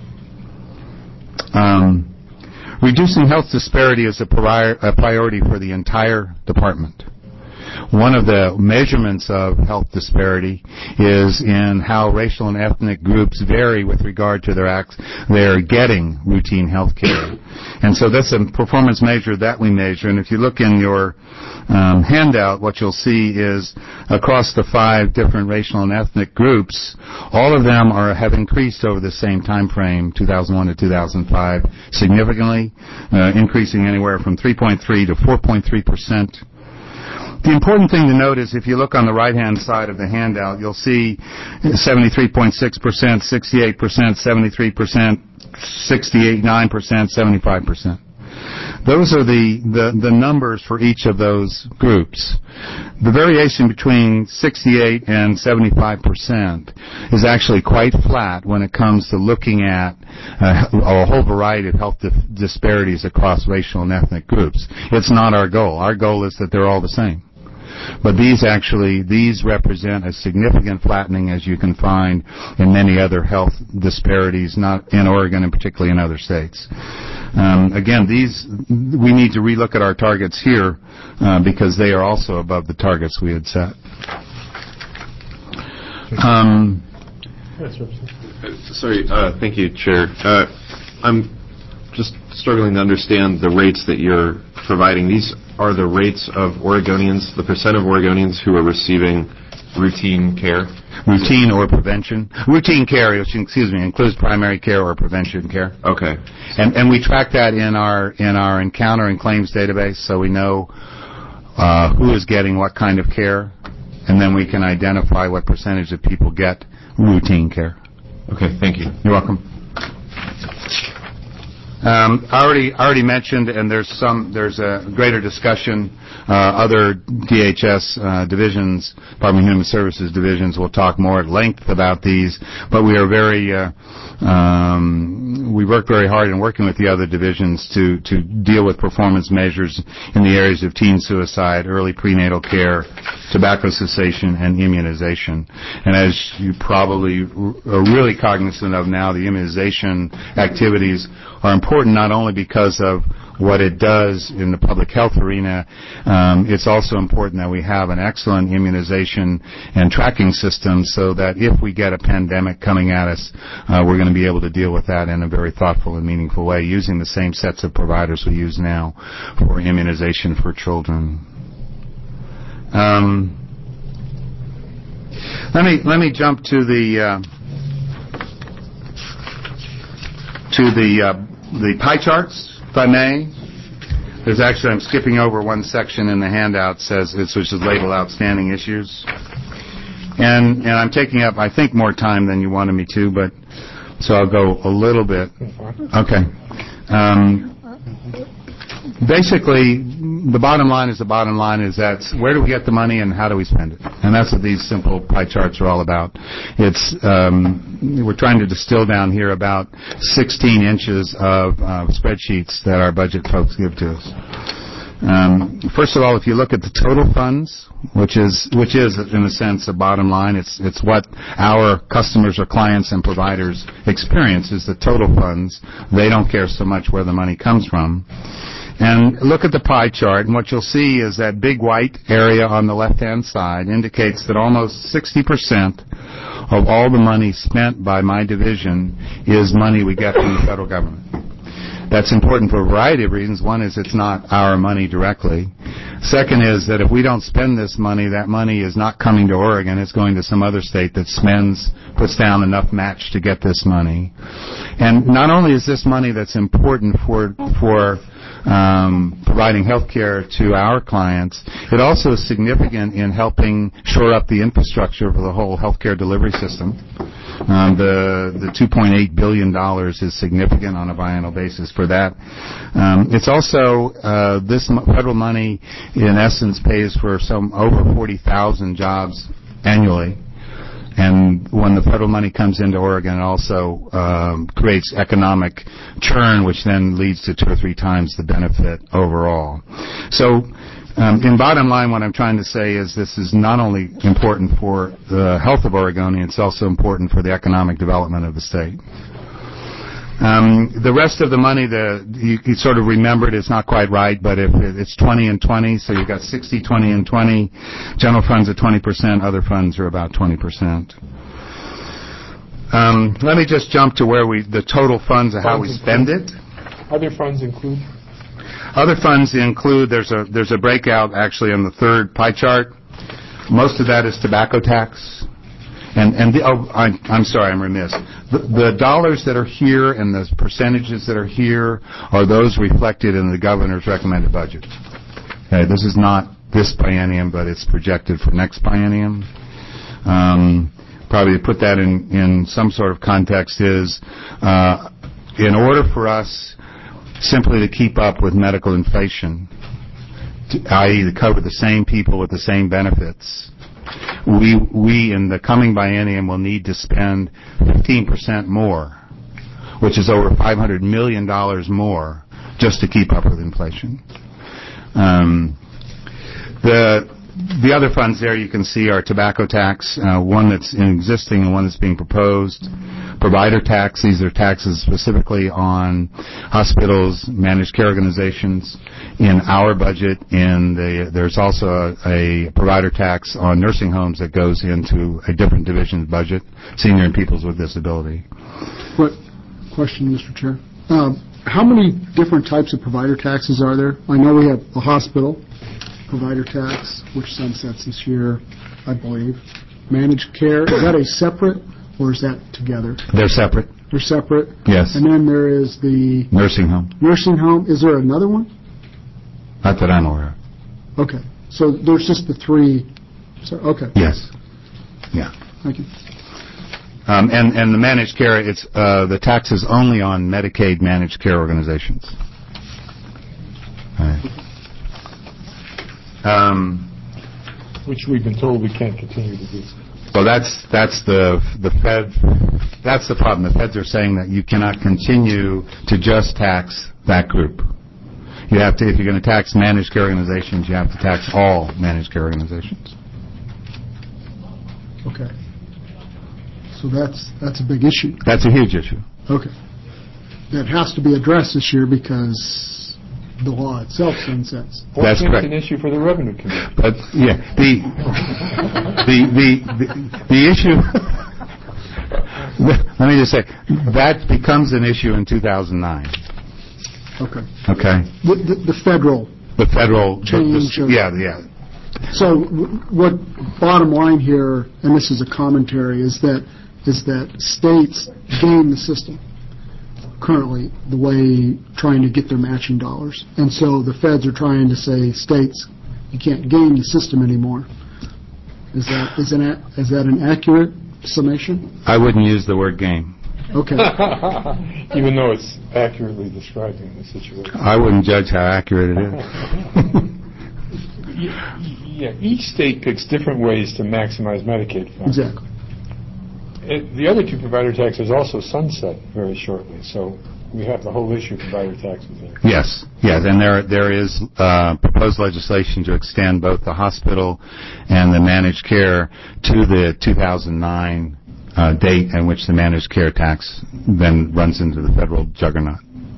Um, reducing health disparity is a, pri- a priority for the entire department. one of the measurements of health disparity is in how racial and ethnic groups vary with regard to their acts, their getting routine health care. And so that's a performance measure that we measure. And if you look in your um, handout, what you'll see is across the five different racial and ethnic groups, all of them are have increased over the same time frame, two thousand one to two thousand five, significantly, uh, increasing anywhere from three point three to four point three percent. The important thing to note is if you look on the right-hand side of the handout, you'll see seventy-three point six percent, sixty-eight percent, seventy-three percent, sixty-eight point nine percent, seventy-five percent. Those are the, the, the numbers for each of those groups. The variation between sixty-eight and seventy-five percent is actually quite flat when it comes to looking at uh, a whole variety of health dif- disparities across racial and ethnic groups. It's not our goal. Our goal is that they're all the same. But these actually, these represent a significant flattening as you can find in many other health disparities, not in Oregon and particularly in other states. Um, again, these, we need to relook at our targets here uh, because they are also above the targets we had set. Um, Sorry, uh, thank you, Chair. Uh, I'm just struggling to understand the rates that you're providing. These are the rates of Oregonians, the percent of Oregonians who are receiving routine care? Routine or prevention. Routine care, excuse me, includes primary care or prevention care. Okay. And, and we track that in our in our encounter and claims database, so we know uh, who is getting what kind of care, and then we can identify what percentage of people get routine care. Okay, thank you. You're welcome. Um, I already I already mentioned, and there's some there's a greater discussion. Uh, other D H S uh, divisions, Department of Human Services divisions, will talk more at length about these. But we are very uh, um, we work very hard in working with the other divisions to to deal with performance measures in the areas of teen suicide, early prenatal care, tobacco cessation, and immunization. And as you probably are really cognizant of now, the immunization activities are important not only because of what it does in the public health arena, um, it's also important that we have an excellent immunization and tracking system so that if we get a pandemic coming at us, uh, we're going to be able to deal with that in a very thoughtful and meaningful way using the same sets of providers we use now for immunization for children. Um, let me let me jump to the uh, to the uh, the pie charts, if I may. There's actually, I'm skipping over one section in the handout, says it's which is labeled outstanding issues, and and I'm taking up I think more time than you wanted me to, but so I'll go a little bit. Okay. Um, Basically, the bottom line is the bottom line is that where do we get the money and how do we spend it? And that's what these simple pie charts are all about. It's um, we're trying to distill down here about sixteen inches of uh, spreadsheets that our budget folks give to us. Um, first of all, if you look at the total funds, which is which is in a sense a bottom line, it's it's what our customers or clients and providers experience is the total funds. They don't care so much where the money comes from. And look at the pie chart, and what you'll see is that big white area on the left-hand side indicates that almost sixty percent of all the money spent by my division is money we get from the federal government. That's important for a variety of reasons. One is it's not our money directly. Second is that if we don't spend this money, that money is not coming to Oregon. It's going to some other state that spends, puts down enough match to get this money. And not only is this money that's important for for um, providing health care to our clients, it also is significant in helping shore up the infrastructure for the whole health care delivery system. Um, the the two point eight billion dollars is significant on a biennial basis for that. Um, it's also uh, this federal money, in essence, pays for some over forty thousand jobs annually. And when the federal money comes into Oregon, it also um, creates economic churn, which then leads to two or three times the benefit overall. So, um, in bottom line, what I'm trying to say is this is not only important for the health of Oregonians, it's also important for the economic development of the state. Um, the rest of the money, the you, you sort of remembered, it's not quite right, but if it, it's twenty and twenty, so you've got sixty, twenty, and twenty. General funds at twenty percent, other funds are about twenty percent. Um, let me just jump to where we, the total funds and how we spend it. Other funds include? Other funds include, there's a there's a breakout actually on the third pie chart. Most of that is tobacco tax. And, and the, oh, I'm, I'm sorry, I'm remiss. The, the dollars that are here and the percentages that are here are those reflected in the governor's recommended budget. Okay, this is not this biennium, but it's projected for next biennium. Um, probably to put that in, in some sort of context is, uh, in order for us simply to keep up with medical inflation, that is to cover the same people with the same benefits, we we in the coming biennium will need to spend fifteen percent more, which is over five hundred million dollars more, just to keep up with inflation. Um, the the other funds there you can see are tobacco tax, uh, one that's existing and one that's being proposed. Provider tax, these are taxes specifically on hospitals, managed care organizations. In our budget, in the, there's also a, a provider tax on nursing homes that goes into a different division's budget, senior and peoples with disability. What question, Mister Chair? Um, how many different types of provider taxes are there? I know we have the hospital provider tax, which sunsets this year, I believe. Managed care, is that a separate, or is that together? They're separate. They're separate? Yes. And then there is the... Nursing home. Nursing home. Is there another one? Not that I'm aware of. Okay. So there's just the three... So, okay. Yes. Yeah. Thank you. Um, and, and the managed care, it's uh, the tax is only on Medicaid managed care organizations. All right. Um, Which we've been told we can't continue to do. Well, that's that's the the Fed. That's the problem. The Feds are saying that you cannot continue to just tax that group. You have to, if you're going to tax managed care organizations, you have to tax all managed care organizations. Okay. So that's that's a big issue. That's a huge issue. Okay. That has to be addressed this year because the law itself sunsets. Well, That's correct. It's an issue for the Revenue Committee. But yeah, the the the the, the issue. Let me just say that becomes an issue in two thousand nine. Okay. Okay. The, the, the federal. The federal change. The, the, yeah, yeah. So w- what? Bottom line here, and this is a commentary, is that is that states game the system currently, the way trying to get their matching dollars. And so the feds are trying to say, states, you can't game the system anymore. Is that is an is that an accurate summation? I wouldn't use the word game. Okay. Even though it's accurately describing the situation. I wouldn't judge how accurate it is. Yeah, each state picks different ways to maximize Medicaid funds. Exactly. It, the other two provider taxes also sunset very shortly, so we have the whole issue of provider taxes there. Yes, yes, and there there is uh, proposed legislation to extend both the hospital and the managed care to the two thousand nine uh, date in which the managed care tax then runs into the federal juggernaut.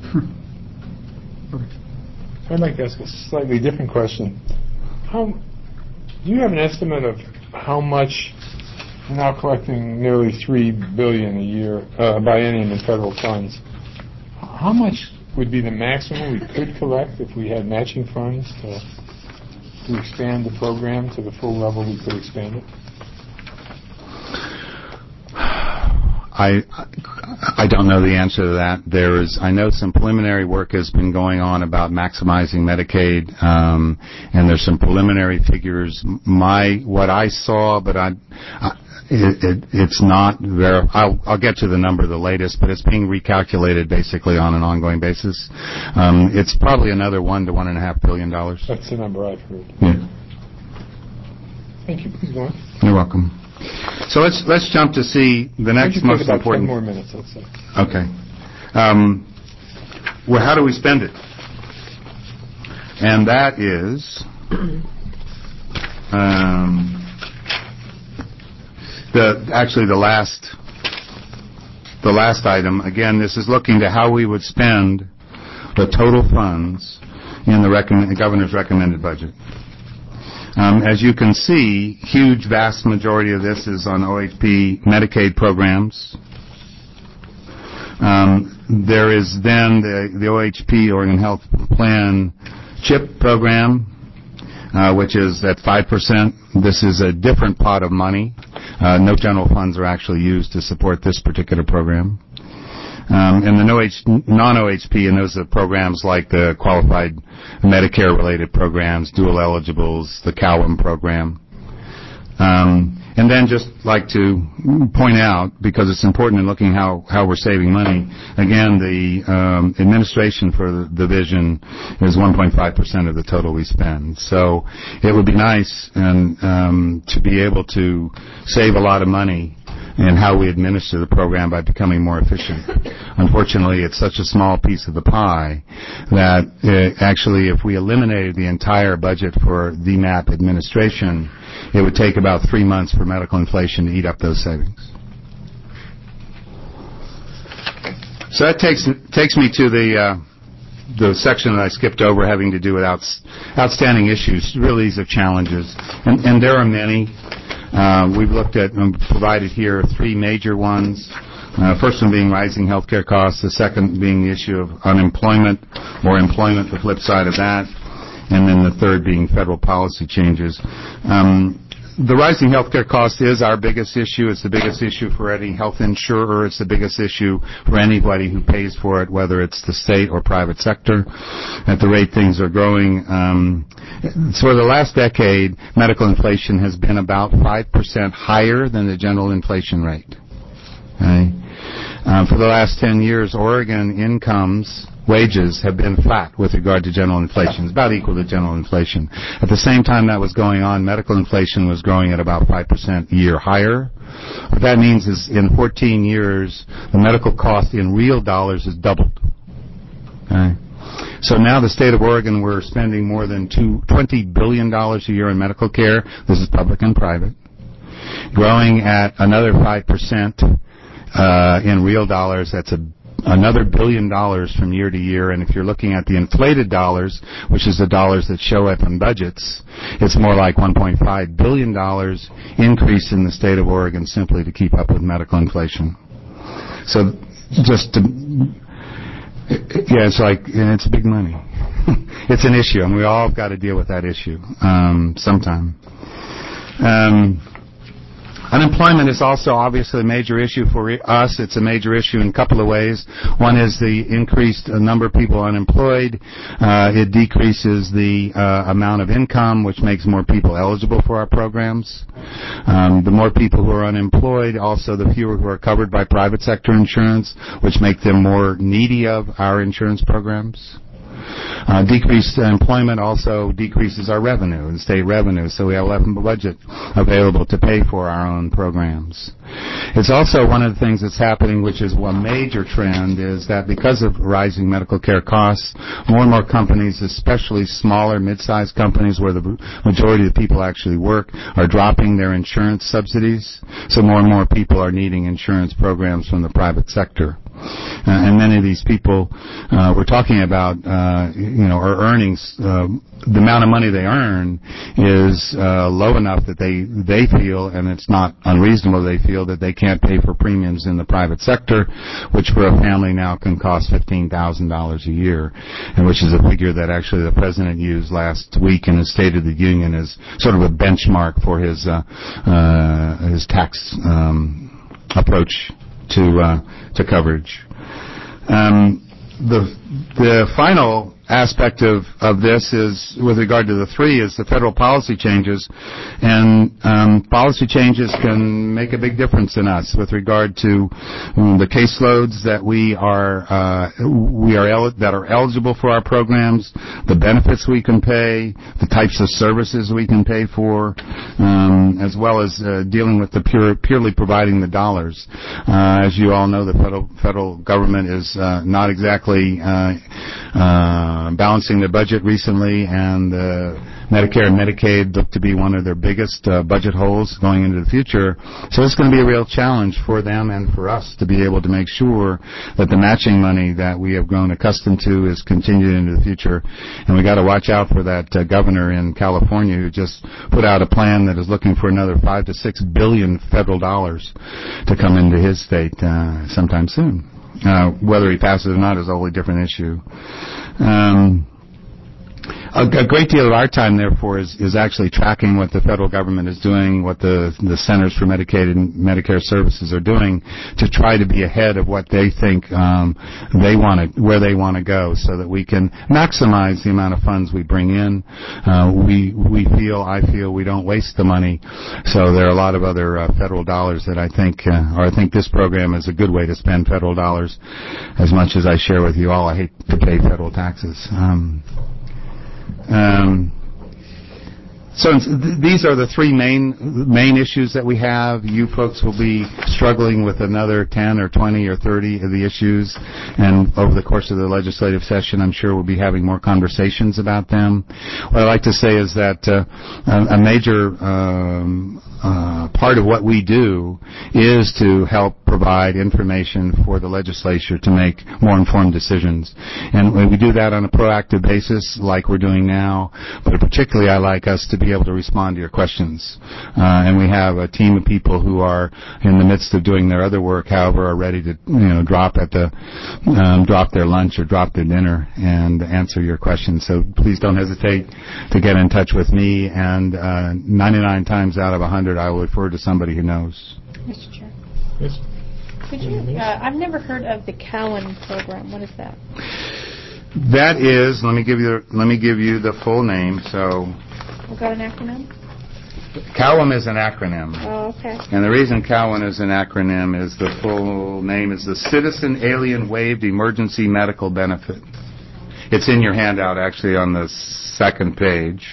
I'd like to ask a slightly different question. How do you have an estimate of how much? We're now collecting nearly three billion dollars a year, uh, biennium in federal funds. How much would be the maximum we could collect if we had matching funds to, to expand the program to the full level we could expand it? I I don't know the answer to that. There is, I know some preliminary work has been going on about maximizing Medicaid, um, and there's some preliminary figures. My what I saw, but I, I it, it, it's not very. I'll, I'll get to the number, the latest, but it's being recalculated basically on an ongoing basis. Um, it's probably another one to one and a half billion dollars. That's the number I've heard. Yeah. Thank you. Please go on. You're welcome. So let's let's jump to see the next most about important. ten more minutes, let's say. Okay. Um, well, how do we spend it? And that is um, the actually the last the last item, again, this is looking to how we would spend the total funds in the, recommend, the governor's recommended budget. Um, as you can see, huge, vast majority of this is on O H P Medicaid programs. Um, there is then the, the O H P Oregon Health Plan CHIP program, uh, which is at five percent. This is a different pot of money. Uh, no general funds are actually used to support this particular program. Um, and the non-O H P, and those are programs like the Qualified Medicare-related programs, dual eligibles, the CALWAM program. Um, and then just like to point out, because it's important in looking how, how we're saving money, again, the um, administration for the division is one point five percent of the total we spend. So it would be nice and um, to be able to save a lot of money and how we administer the program by becoming more efficient. Unfortunately, it's such a small piece of the pie that uh, actually if we eliminated the entire budget for D MAP administration, it would take about three months for medical inflation to eat up those savings. So that takes takes me to the uh, the section that I skipped over having to do with outs, outstanding issues. Really, these are challenges, and, and there are many. Uh, we've looked at and provided here three major ones. Uh, first one being rising healthcare costs. The second being the issue of unemployment or employment, the flip side of that. And then the third being federal policy changes. Um, the rising healthcare cost is our biggest issue. It's the biggest issue for any health insurer. It's the biggest issue for anybody who pays for it, whether it's the state or private sector. At the rate things are growing, um, so for the last decade, medical inflation has been about five percent higher than the general inflation rate. Okay? Um, for the last ten years, Oregon incomes, wages, have been flat with regard to general inflation. It's about equal to general inflation. At the same time that was going on, medical inflation was growing at about five percent a year higher. What that means is in fourteen years, the medical cost in real dollars has doubled. Okay? So now the state of Oregon, we're spending more than twenty billion dollars a year in medical care. This is public and private. Growing at another five percent uh, in real dollars. That's a, another billion dollars from year to year. And if you're looking at the inflated dollars, which is the dollars that show up in budgets, it's more like one point five billion dollars increase in the state of Oregon simply to keep up with medical inflation. So just to... Yeah, it's like, and it's big money. It's an issue, and we all got to deal with that issue um, sometime. Um, Unemployment is also obviously a major issue for us. It's a major issue in a couple of ways. One is the increased number of people unemployed. Uh, it decreases the uh, amount of income, which makes more people eligible for our programs. Um, the more people who are unemployed, also the fewer who are covered by private sector insurance, which make them more needy of our insurance programs. Uh, decreased employment also decreases our revenue, the state revenue, so we have less budget available to pay for our own programs. It's also one of the things that's happening, which is one major trend, is that because of rising medical care costs, more and more companies, especially smaller, mid-sized companies where the majority of the people actually work, are dropping their insurance subsidies, so more and more people are needing insurance programs from the private sector. Uh, and many of these people uh, we're talking about, uh, you know, are earnings. Uh, the amount of money they earn is uh, low enough that they they feel, and it's not unreasonable, they feel that they can't pay for premiums in the private sector, which for a family now can cost fifteen thousand dollars a year, and which is a figure that actually the president used last week in his State of the Union as sort of a benchmark for his uh, uh, his tax um, approach to uh, to coverage. Um, the the final aspect of, of this is, with regard to the three, is the federal policy changes, and um, policy changes can make a big difference in us with regard to um, the caseloads that we are uh, we are el- that are eligible for our programs, the benefits we can pay, the types of services we can pay for, um, as well as uh, dealing with the pure, purely providing the dollars. Uh, as you all know, the federal federal government is uh, not exactly uh, uh, uh, balancing their budget recently, and uh, Medicare and Medicaid look to be one of their biggest uh, budget holes going into the future. So it's going to be a real challenge for them and for us to be able to make sure that the matching money that we have grown accustomed to is continued into the future. And we got to watch out for that uh, governor in California who just put out a plan that is looking for another five to six billion federal dollars to come into his state uh, sometime soon. Uh, whether he passes or not is a wholly different issue. Um, A, a great deal of our time, therefore, is, is actually tracking what the federal government is doing, what the, the Centers for Medicaid and Medicare Services are doing to try to be ahead of what they think um, they want to, where they want to go, so that we can maximize the amount of funds we bring in. Uh, we we feel, I feel, we don't waste the money. So there are a lot of other uh, federal dollars that I think, uh, or I think this program is a good way to spend federal dollars. As much as I share with you all, I hate to pay federal taxes. Um, Um, so th- these are the three main main issues that we have. You folks will be struggling with another ten or twenty or thirty of the issues, and over the course of the legislative session, I'm sure we'll be having more conversations about them. What I'd like to say is that uh, a, a major um, uh, part of what we do is to help provide information for the legislature to make more informed decisions. And we do that on a proactive basis like we're doing now, but particularly I like us to be able to respond to your questions. Uh, and we have a team of people who are in the midst of doing their other work, however, are ready to, you know, drop at the, um, drop their lunch or drop their dinner and answer your questions. So please don't hesitate to get in touch with me, and uh, ninety-nine times out of one hundred I will refer to somebody who knows. Mister Chair. Yes. Could you, uh, I've never heard of the Cowan program. What is that? That is, let me give you, let me give you the full name. So, We got an acronym? CAWAM is an acronym. Oh, okay. And the reason CAWAM is an acronym is the full name is the Citizen Alien Waived Emergency Medical Benefit. It's in your handout, actually, on the second page.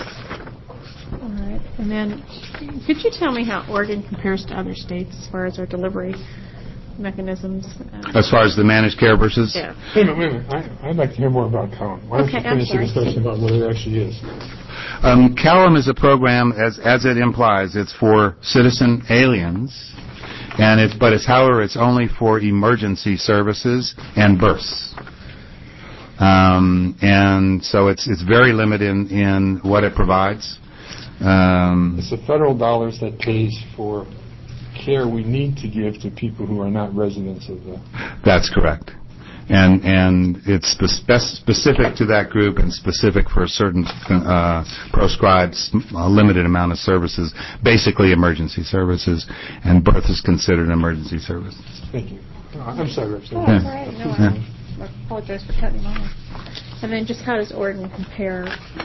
All right. And then, could you tell me how Oregon compares to other states as far as our delivery mechanisms? Uh, As far as the managed care versus? yeah. Wait a minute, wait a minute. I, I'd like to hear more about Cowan. Why don't Okay, you I'm finish your sorry. discussion about what it actually is? Um, CAWAM is a program, as as it implies, it's for citizen aliens, and it's but it's however it's only for emergency services and births, um, and so it's it's very limited in, in what it provides. Um, It's the federal dollars that pays for care we need to give to people who are not residents of the... That's correct. And and it's spe- specific to that group and specific for a certain uh, proscribed uh, limited amount of services, basically emergency services, and birth is considered an emergency service. Thank you. No, I'm sorry, Oh, Representative. that's all right. No, I, I apologize for cutting him off. And then just how does Oregon compare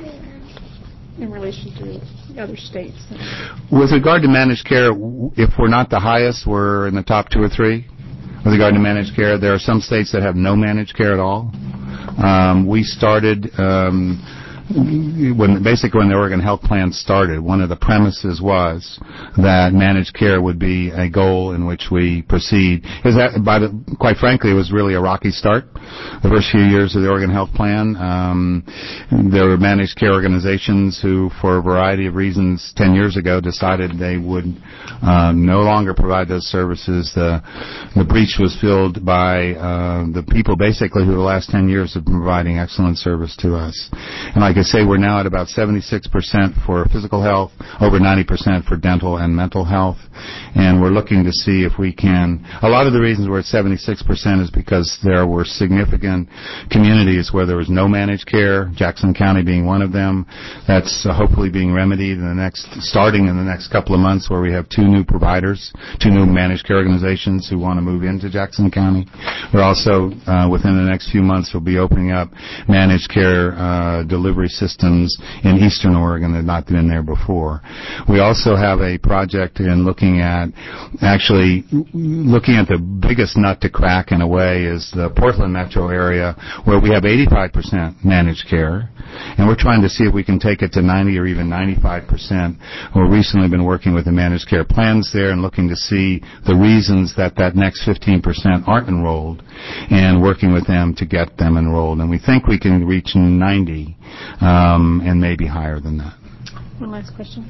in relation to other states? With regard to managed care, w- if we're not the highest, we're in the top two or three. With regard to managed care, there are some states that have no managed care at all. Um, we started um, when basically when the Oregon Health Plan started. One of the premises was that managed care would be a goal in which we proceed. Is that, by the, quite frankly, it was really a rocky start. The first few years of the Oregon Health Plan, um, there were managed care organizations who, for a variety of reasons, ten years ago, decided they would uh, no longer provide those services. The, the breach was filled by uh, the people, basically, who the last ten years have been providing excellent service to us. And like I say, we're now at about seventy-six percent for physical health, over ninety percent for dental and mental health, and we're looking to see if we can. A lot of the reasons we're at seventy-six percent is because there were significant communities where there was no managed care, Jackson County being one of them. That's uh, hopefully being remedied in the next, starting in the next couple of months, where we have two new providers, two new managed care organizations who want to move into Jackson County. We're also, uh, within the next few months, we'll be opening up managed care uh, delivery delivery systems in eastern Oregon that have not been there before. We also have a project in looking at, actually looking at the biggest nut to crack in a way is the Portland metro area, where we have eighty-five percent managed care, and we're trying to see if we can take it to ninety or even ninety-five percent. We've recently been working with the managed care plans there and looking to see the reasons that that next fifteen percent aren't enrolled, and working with them to get them enrolled. And we think we can reach ninety, um, and maybe higher than that. One last question.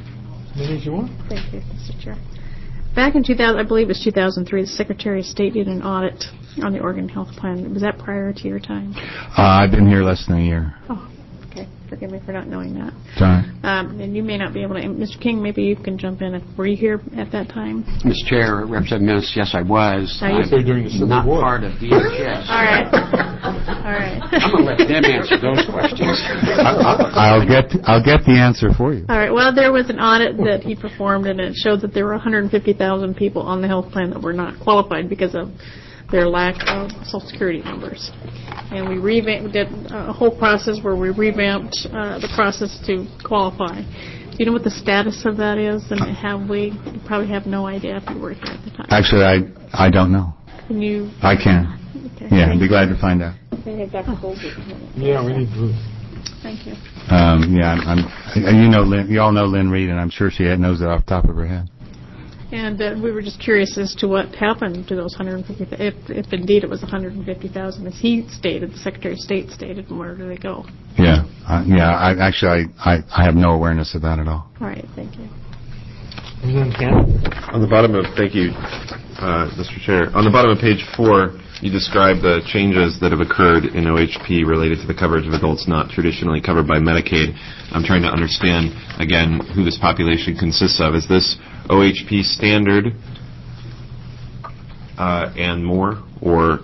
Many as you want. Thank you, Mister Chair. Back in two thousand, I believe it was two thousand three, the Secretary of State did an audit on the Oregon Health Plan. Was that prior to your time? Uh, I've been here less than a year. Oh, okay. Forgive me for not knowing that. Sorry. Um, and you may not be able to. Mister King, maybe you can jump in. Were you here at that time? Mister Chair, Representative Mills, yes, I was. Are you- So you're doing the Civil Not War. part of D H S. All right. All right. I'm going to let them answer those questions. I'll get I'll get the answer for you. All right. Well, there was an audit that he performed, and it showed that there were one hundred fifty thousand people on the health plan that were not qualified because of their lack of Social Security numbers. And we revamped, did a whole process where we revamped uh, the process to qualify. Do you know what the status of that is? And have we? You probably have no idea if you were here at the time. Actually, I I don't know. Can you? I can. Okay. Yeah, I'd Thank be glad to find out. you. Doctor Goldberg. Yeah, we need Bruce. Thank you. Um, yeah, I'm, I'm. You know, Lynn, you all know Lynn Reed, and I'm sure she knows it off the top of her head. And uh, we were just curious as to what happened to those one hundred fifty thousand, if, if indeed it was one hundred fifty thousand, as he stated, the Secretary of State stated, and where do they go? Yeah, uh, yeah. I, actually, I, I I have no awareness of that at all. All right, thank you. Representative Cannon? On the bottom of, thank you, uh, Mister Chair. On the bottom of page four, you describe the changes that have occurred in O H P related to the coverage of adults not traditionally covered by Medicaid. I'm trying to understand, again, who this population consists of. Is this O H P standard uh, and more, or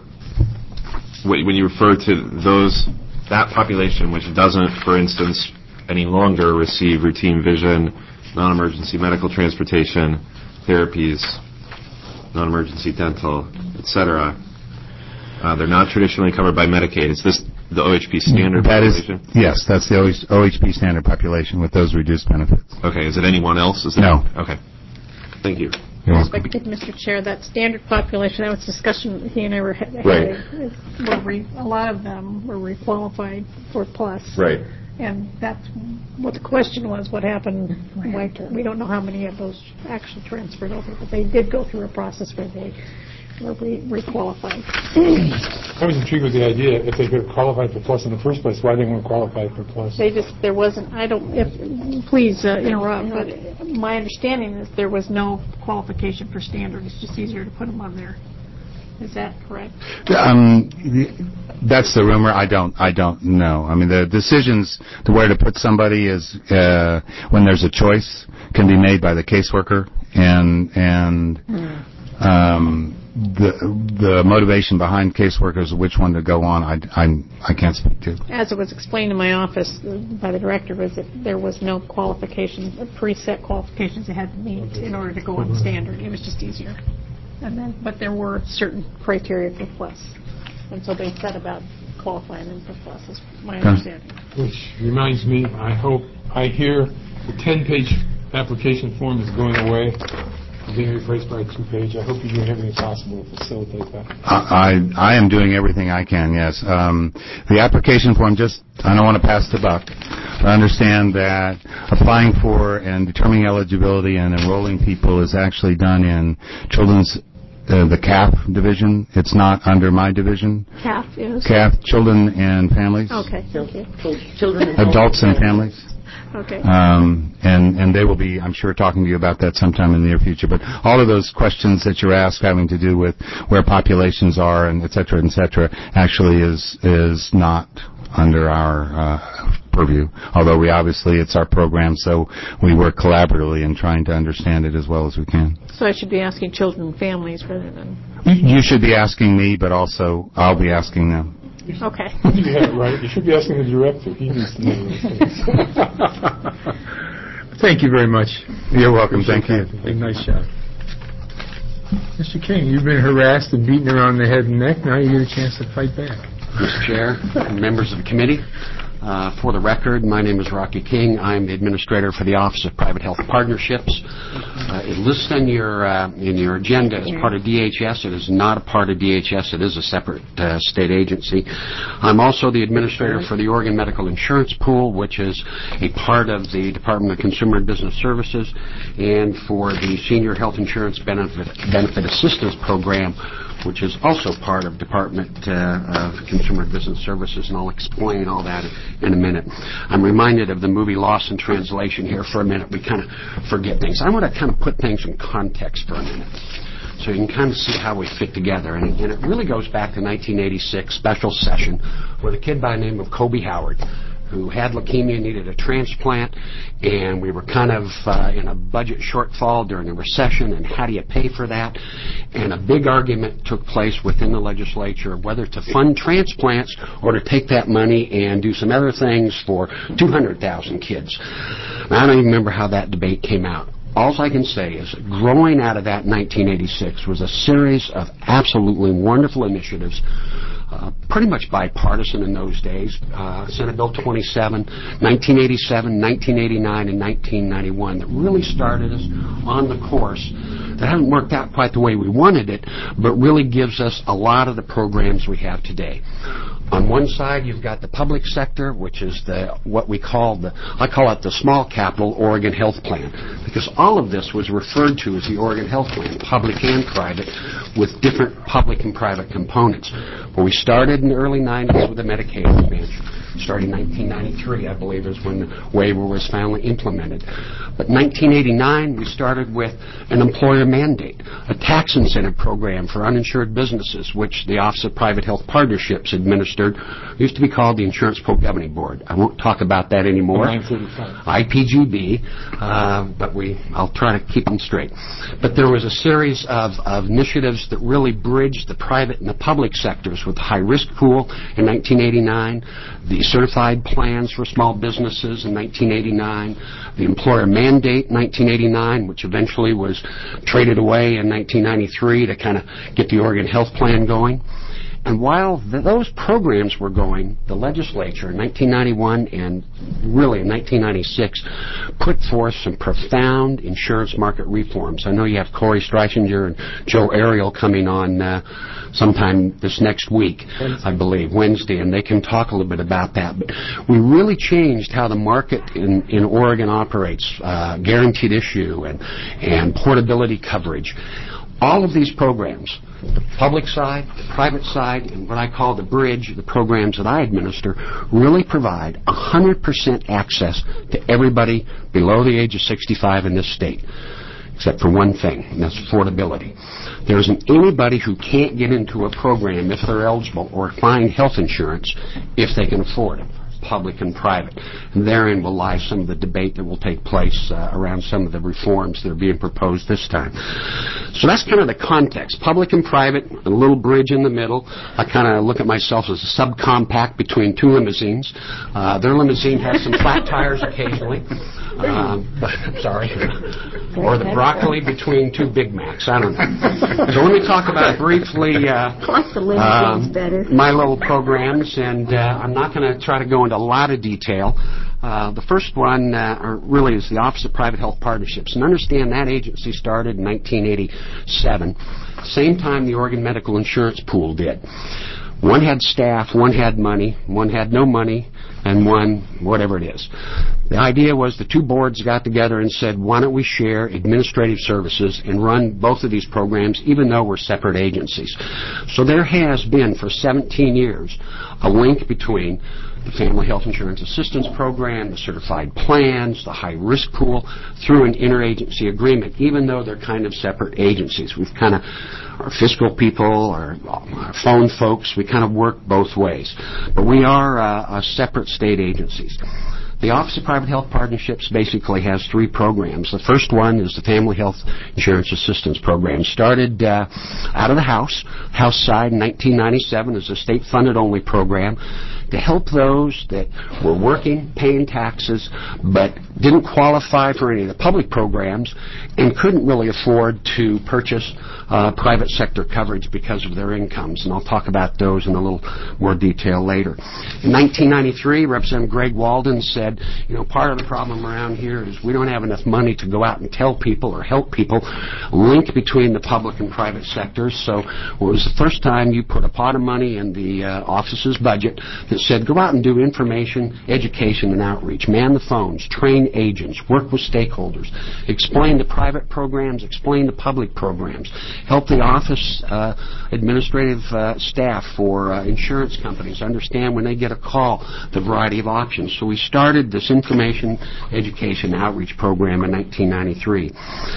wh- when you refer to those, that population which doesn't, for instance, any longer receive routine vision, non-emergency medical transportation, therapies, non-emergency dental, et cetera. Uh, they're not traditionally covered by Medicaid. Is this the O H P standard That is, population? yes, that's the O H P standard population with those reduced benefits. Okay. Is it anyone else? Is that, No. Okay. Thank you. You're welcome. Respected Mister Chair, that standard population, that was discussion that he and I were ha- Right. having. is- were re- A lot of them were requalified for plus. Right. And that's what the question was, what happened? Why, we don't know how many of those actually transferred over, but they did go through a process where they were re- requalified. I was intrigued with the idea, if they could have qualified for plus in the first place, why they weren't qualified for plus. They just, there wasn't, I don't, if, please uh, interrupt, but my understanding is there was no qualification for standard. It's just easier to put them on there. Is that correct? Um, the- that's the rumor. I don't. I don't know. I mean, the decisions to where to put somebody is uh, when there's a choice can be made by the caseworker, and and um, the the motivation behind caseworkers, which one to go on, I I'm, I can't speak to. As it was explained in my office uh, by the director, was that there was no qualifications, preset qualifications they had to meet in order to go on standard. It was just easier. And then, but there were certain criteria for plus, and so they said about qualifying them for plus. Is my understanding. Which reminds me, I hope, I hear the ten-page application form is going away, being replaced by a two-page. I hope you're doing everything possible to facilitate that. I I am doing everything I can. Yes. Um, the application form. Just I don't want to pass the buck. I understand that applying for and determining eligibility and enrolling people is actually done in children's uh, the C A F division. It's not under my division. C A F is? C A F, Children and Families. Okay, thank you. Adults and Families. Okay. Um, and, and they will be, I'm sure, talking to you about that sometime in the near future. But all of those questions that you're asked having to do with where populations are and et cetera, et cetera, actually is, is not under our uh, purview, although we obviously, it's our program, so we work collaboratively in trying to understand it as well as we can. So I should be asking children and families rather than... You should be asking me, but also I'll be asking them. Okay. You have it right. You should be asking the director. He needs to know those things. Thank you very much. You're welcome. Thank you. Nice job. Mister King, you've been harassed and beaten around the head and neck. Now you get a chance to fight back. Mister Chair, members of the committee, Uh, for the record, my name is Rocky King. I'm the administrator for the Office of Private Health Partnerships. Uh, it lists in your uh, in your agenda as part of D H S. It is not a part of D H S. It is a separate uh, state agency. I'm also the administrator for the Oregon Medical Insurance Pool, which is a part of the Department of Consumer and Business Services, and for the Senior Health Insurance Benefit, Benefit Assistance Program, which is also part of Department uh, of Consumer and Business Services, and I'll explain all that in a minute. I'm reminded of the movie Lost in Translation here for a minute. We kind of forget things. I want to kind of put things in context for a minute so you can kind of see how we fit together. And, and it really goes back to nineteen eighty-six special session with a kid by the name of Kobe Howard, who had leukemia, needed a transplant, and we were kind of uh, in a budget shortfall during the recession, and how do you pay for that? And a big argument took place within the legislature of whether to fund transplants or to take that money and do some other things for two hundred thousand kids. Now, I don't even remember how that debate came out. All I can say is growing out of that nineteen eighty-six was a series of absolutely wonderful initiatives, Uh, pretty much bipartisan in those days. Uh, Senate Bill twenty-seven, nineteen eighty-seven, nineteen eighty-nine, and nineteen ninety-one that really started us on the course that hasn't worked out quite the way we wanted it, but really gives us a lot of the programs we have today. On one side, you've got the public sector, which is the what we call the, I call it the small capital Oregon Health Plan, because all of this was referred to as the Oregon Health Plan, public and private, with different public and private components. Well, we started in the early nineties with the Medicaid expansion. Starting in nineteen ninety-three, I believe, is when the waiver was finally implemented. But nineteen eighty-nine, we started with an employer mandate, a tax incentive program for uninsured businesses, which the Office of Private Health Partnerships administered. It used to be called the Insurance Pool Governing Board. I won't talk about that anymore. I P G B, uh, but we, I'll try to keep them straight. But there was a series of, of initiatives that really bridged the private and the public sectors with the high-risk pool in nineteen eighty-nine, the certified plans for small businesses in nineteen eighty-nine, the employer mandate in nineteen eighty-nine, which eventually was traded away in nineteen ninety-three to kind of get the Oregon Health Plan going. And while th- those programs were going, the legislature in nineteen ninety-one and really in nineteen ninety-six put forth some profound insurance market reforms. I know you have Corey Streisinger and Joe Ariel coming on uh, sometime this next week, Wednesday. I believe, Wednesday, and they can talk a little bit about that. But we really changed how the market in, in Oregon operates, uh, guaranteed issue and, and portability coverage. All of these programs, the public side, the private side, and what I call the bridge, the programs that I administer, really provide one hundred percent access to everybody below the age of sixty-five in this state, except for one thing, and that's affordability. There isn't anybody who can't get into a program if they're eligible or find health insurance if they can afford it, public and private. And therein will lie some of the debate that will take place uh, around some of the reforms that are being proposed this time. So that's kind of the context. Public and private, a little bridge in the middle. I kind of look at myself as a subcompact between two limousines. Uh, their limousine has some flat tires occasionally. Um, but, I'm sorry. Or the broccoli between two Big Macs. I don't know. So let me talk about briefly uh, uh, my little programs, and uh, I'm not going to try to go into a lot of detail. Uh, the first one uh, really is the Office of Private Health Partnerships. And understand that agency started in nineteen eighty-seven, same time the Oregon Medical Insurance Pool did. One had staff, one had money, one had no money, and one whatever it is. The idea was the two boards got together and said, why don't we share administrative services and run both of these programs even though we're separate agencies. So there has been for seventeen years a link between the Family Health Insurance Assistance Program, the certified plans, the high-risk pool, through an interagency agreement, even though they're kind of separate agencies. We've kind of, our fiscal people, our, our phone folks, we kind of work both ways. But we are uh, a separate state agencies. The Office of Private Health Partnerships basically has three programs. The first one is the Family Health Insurance Assistance Program. Started uh, out of the House, House side in nineteen ninety-seven as a state-funded only program. to help those that were working, paying taxes, but didn't qualify for any of the public programs and couldn't really afford to purchase uh, private sector coverage because of their incomes. And I'll talk about those in a little more detail later. In nineteen ninety-three, Representative Greg Walden said, you know, part of the problem around here is we don't have enough money to go out and tell people or help people link between the public and private sectors. So it was the first time you put a pot of money in the uh, office's budget that said go out and do information, education, and outreach. Man the phones, train agents, work with stakeholders, explain the private programs, explain the public programs, help the office uh, administrative uh, staff for uh, insurance companies understand when they get a call the variety of options. So we started this information, education, outreach program in nineteen ninety-three.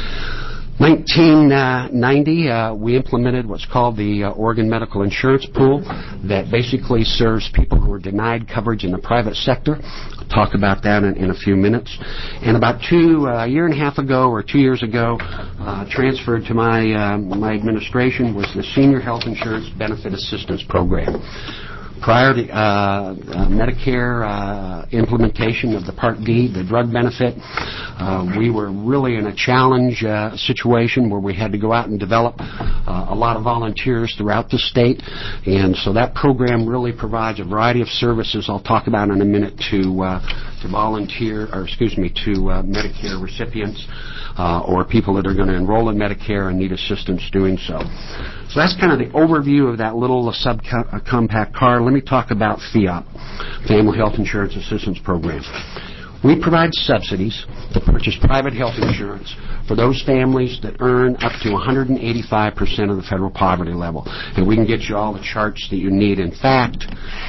nineteen ninety, uh, we implemented what's called the uh, Oregon Medical Insurance Pool that basically serves people who are denied coverage in the private sector. I'll talk about that in, in a few minutes. And about two, uh, a year and a half ago or two years ago, uh, transferred to my, uh, my administration was the Senior Health Insurance Benefit Assistance Program. Prior to uh, uh, Medicare uh, implementation of the Part D, the drug benefit, uh, we were really in a challenge uh, situation where we had to go out and develop uh, a lot of volunteers throughout the state. And so that program really provides a variety of services I'll talk about in a minute to uh, to volunteer, or excuse me, to uh, Medicare recipients uh, or people that are going to enroll in Medicare and need assistance doing so. So that's kind of the overview of that little uh, subcompact car. Let me talk about FEOP, Family Health Insurance Assistance Program. We provide subsidies to purchase private health insurance for those families that earn up to one hundred eighty-five percent of the federal poverty level. And we can get you all the charts that you need. In fact,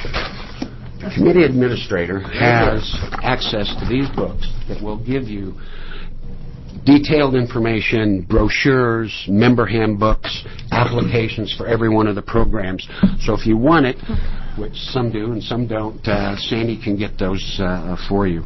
the committee administrator has access to these books that will give you detailed information, brochures, member handbooks, applications for every one of the programs. So if you want it, which some do and some don't, uh, Sandy can get those uh, for you.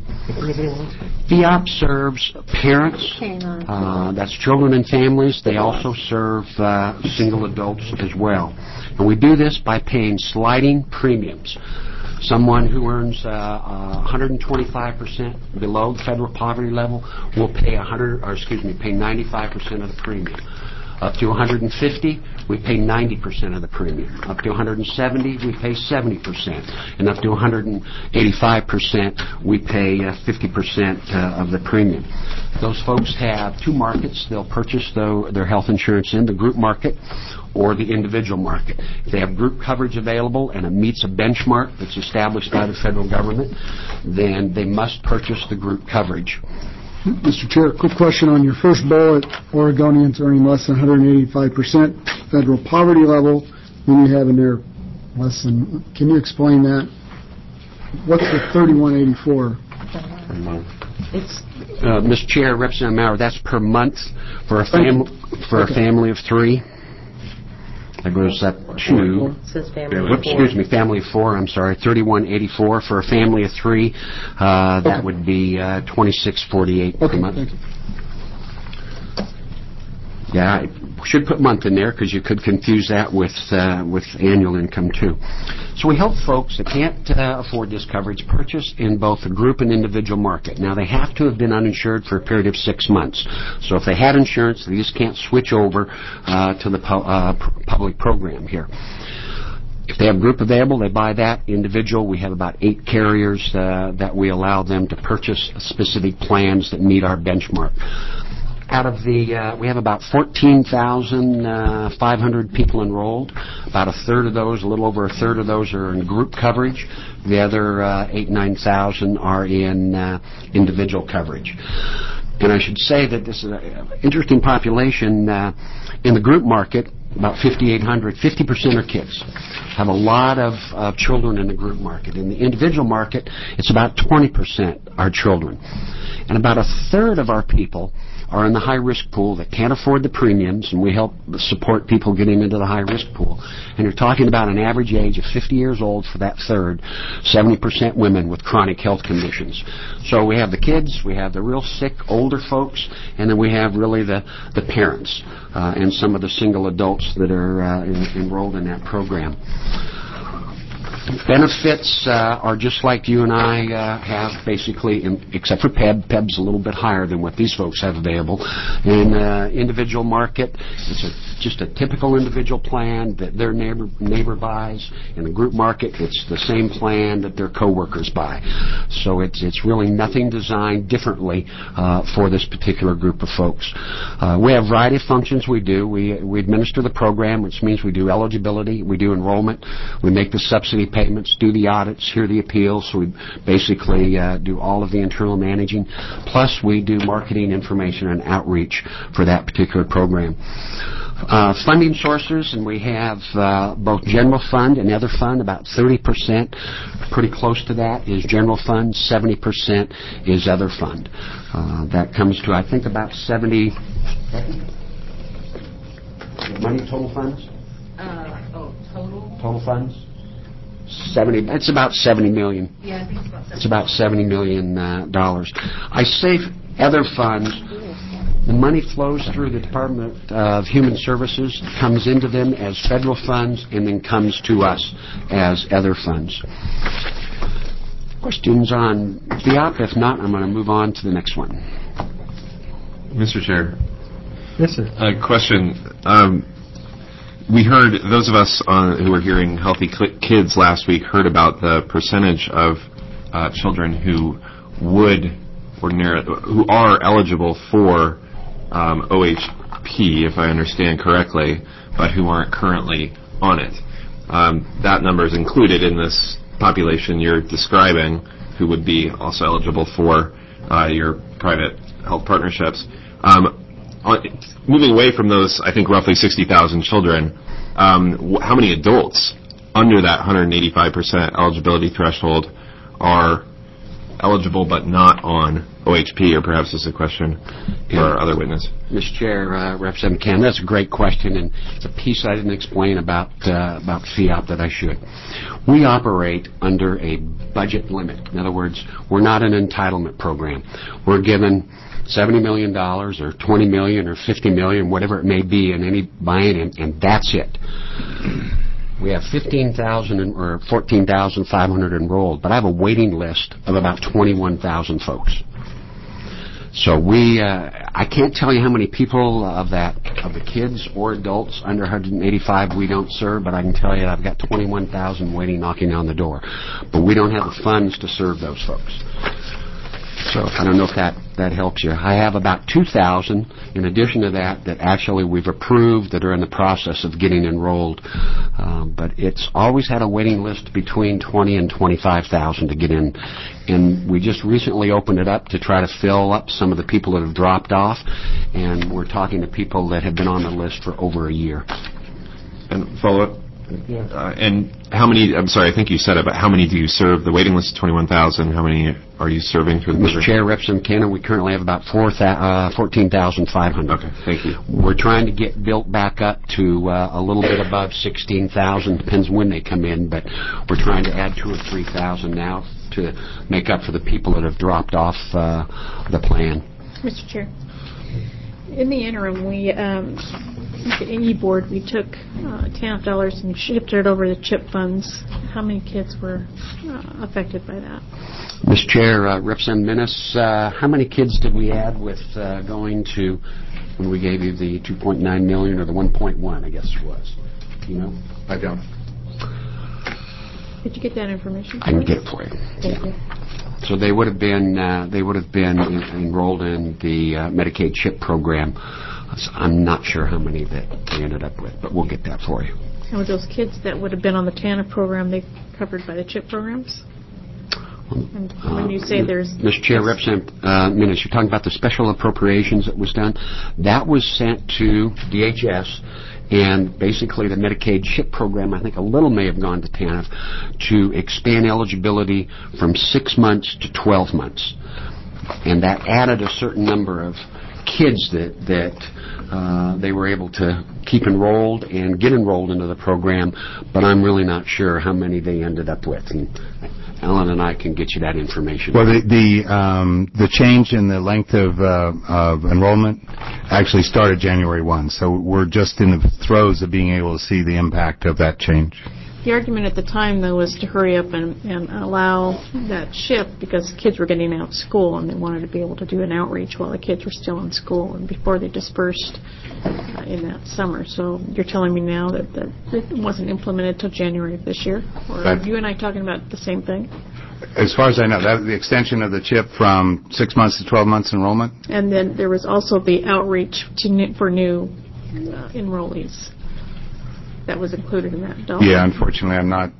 FEOP serves parents, uh, that's children and families. They also serve uh, single adults as well. And we do this by paying sliding premiums. Someone who earns uh, uh, one hundred twenty-five percent below the federal poverty level will pay one hundred, or excuse me, pay ninety-five percent of the premium. Up to one hundred fifty, we pay ninety percent of the premium. Up to one hundred seventy, we pay seventy percent. And up to one hundred eighty-five percent, we pay uh, fifty percent uh, of the premium. Those folks have two markets. They'll purchase the, their health insurance in, the group market or the individual market. If they have group coverage available and it meets a benchmark that's established by the federal government, then they must purchase the group coverage. Mister Chair, quick question on your first bullet, Oregonians earning less than one hundred eighty-five percent federal poverty level. Then you have in there less than, can you explain that? What's the thirty-one eighty-four? It's uh, Mister Chair, Representative Maurer, that's per month for a family for okay. a family of three. That goes up to, it says family of whoops, four. excuse me, family of four, I'm sorry, thirty-one eighty-four for a family of three. Uh, that okay. would be uh, twenty-six forty-eight okay, per month. Thank you. Yeah, I should put month in there because you could confuse that with uh, with annual income too. So we help folks that can't uh, afford this coverage purchase in both the group and individual market. Now they have to have been uninsured for a period of six months. So if they had insurance, they just can't switch over uh, to the pu- uh, pr- public program here. If they have group available, they buy that. Individual, we have about eight carriers uh, that we allow them to purchase specific plans that meet our benchmark. Out of the, uh, we have about fourteen thousand five hundred people enrolled. About a third of those, a little over a third of those are in group coverage. The other uh, eight, nine thousand are in uh, individual coverage. And I should say that this is an interesting population. Uh, in the group market, about fifty-eight hundred, fifty percent are kids. Have a lot of uh, children in the group market. In the individual market, it's about twenty percent are children. And about a third of our people are in the high-risk pool that can't afford the premiums, and we help support people getting into the high-risk pool. And you're talking about an average age of fifty years old for that third, seventy percent women with chronic health conditions. So we have the kids, we have the real sick, older folks, and then we have really the, the parents uh, and some of the single adults that are uh, in, enrolled in that program. Benefits uh, are just like you and I uh, have, basically, in, except for P E B. P E B's a little bit higher than what these folks have available. In uh, individual market, it's a, just a typical individual plan that their neighbor neighbor buys. In the group market, it's the same plan that their coworkers buy. So it's it's really nothing designed differently uh, for this particular group of folks. Uh, we have a variety of functions we do. We we administer the program, which means we do eligibility, we do enrollment, we make the subsidy payments, do the audits, hear the appeals. So we basically uh, do all of the internal managing. Plus, we do marketing, information, and outreach for that particular program. Uh, funding sources, and we have uh, both general fund and other fund. About thirty percent, pretty close to that, is general fund. seventy percent is other fund. Uh, that comes to, I think, about seventy. Money total funds? Uh, oh, total? Total funds? seventy. It's about seventy million. Yeah, I think it's about seventy. It's about seventy million uh, dollars. I say other funds. The money flows through the Department of Human Services, comes into them as federal funds, and then comes to us as other funds. Questions on F E O P? If not, I'm going to move on to the next one. Mister Chair. Yes, sir. A question. Um, we heard, those of us on, who were hearing Healthy Kids last week heard about the percentage of uh, children who would ordinarily, who are eligible for um, O H P, if I understand correctly, but who aren't currently on it. Um, that number is included in this population you're describing, who would be also eligible for uh, your private health partnerships. Um, on, moving away from those, I think, roughly sixty thousand children, um, wh- how many adults under that one hundred eighty-five percent eligibility threshold are eligible but not on O H P, or perhaps this is a question for our other witness? Mister Chair, uh, Representative Ken, that's a great question, and it's a piece I didn't explain about uh, about F E O P that I should. We operate under a budget limit. In other words, we're not an entitlement program. We're given seventy million dollars or twenty million dollars or fifty million dollars, whatever it may be in any biennium, and that's it. We have fifteen thousand or fourteen thousand five hundred enrolled, but I have a waiting list of about twenty-one thousand folks. So we, uh, I can't tell you how many people of that, of the kids or adults under one hundred eighty-five we don't serve, but I can tell you I've got twenty-one thousand waiting, knocking on the door. But we don't have the funds to serve those folks. So I don't know if that, that helps you. I have about two thousand in addition to that that actually we've approved that are in the process of getting enrolled. Um, but it's always had a waiting list between twenty and twenty-five thousand to get in. And we just recently opened it up to try to fill up some of the people that have dropped off. And we're talking to people that have been on the list for over a year. And follow-up? Yeah. Uh, and how many, I'm sorry, I think you said it, but how many do you serve? The waiting list is twenty-one thousand. How many are you serving through the Mister Chair, Representative Cannon, we currently have about four th- uh, fourteen thousand five hundred. Okay, thank you. We're trying to get built back up to uh, a little bit above sixteen thousand. Depends when they come in, but we're trying to add two or three thousand now to make up for the people that have dropped off uh, the plan. Mister Chair, in the interim, we, um, the e-board, we took uh, T A N F dollars and shifted it over to CHIP funds. How many kids were uh, affected by that? Mister Chair, uh, Representative Minnis, uh, how many kids did we add with uh, going to, when we gave you the two point nine million or the one point one, I guess it was? Do you know? I don't. Did you get that information? I can get it for you. Thank you. So they would have been uh, they would have been en- enrolled in the uh, Medicaid CHIP program. So I'm not sure how many that they ended up with, but we'll get that for you. And with those kids that would have been on the T A N F program, they covered by the CHIP programs? And when you say there's... Mister Chair, Representative uh, Minnis, you're talking about the special appropriations that was done. That was sent to D H S, and basically the Medicaid CHIP program, I think a little may have gone to T A N F, to expand eligibility from six months to twelve months. And that added a certain number of kids that that uh, they were able to keep enrolled and get enrolled into the program, but I'm really not sure how many they ended up with. And Alan and I can get you that information. Well, the the, um, the change in the length of, uh, of enrollment actually started January first, so we're just in the throes of being able to see the impact of that change. The argument at the time, though, was to hurry up and, and allow that shift because kids were getting out of school and they wanted to be able to do an outreach while the kids were still in school and before they dispersed uh, in that summer. So you're telling me now that, that it wasn't implemented till January of this year? Or Right. are you and I talking about the same thing? As far as I know, that the extension of the CHIP from six months to twelve months enrollment? And then there was also the outreach to new, for new uh, enrollees. That was included in that dollar. Yeah, unfortunately, I'm not,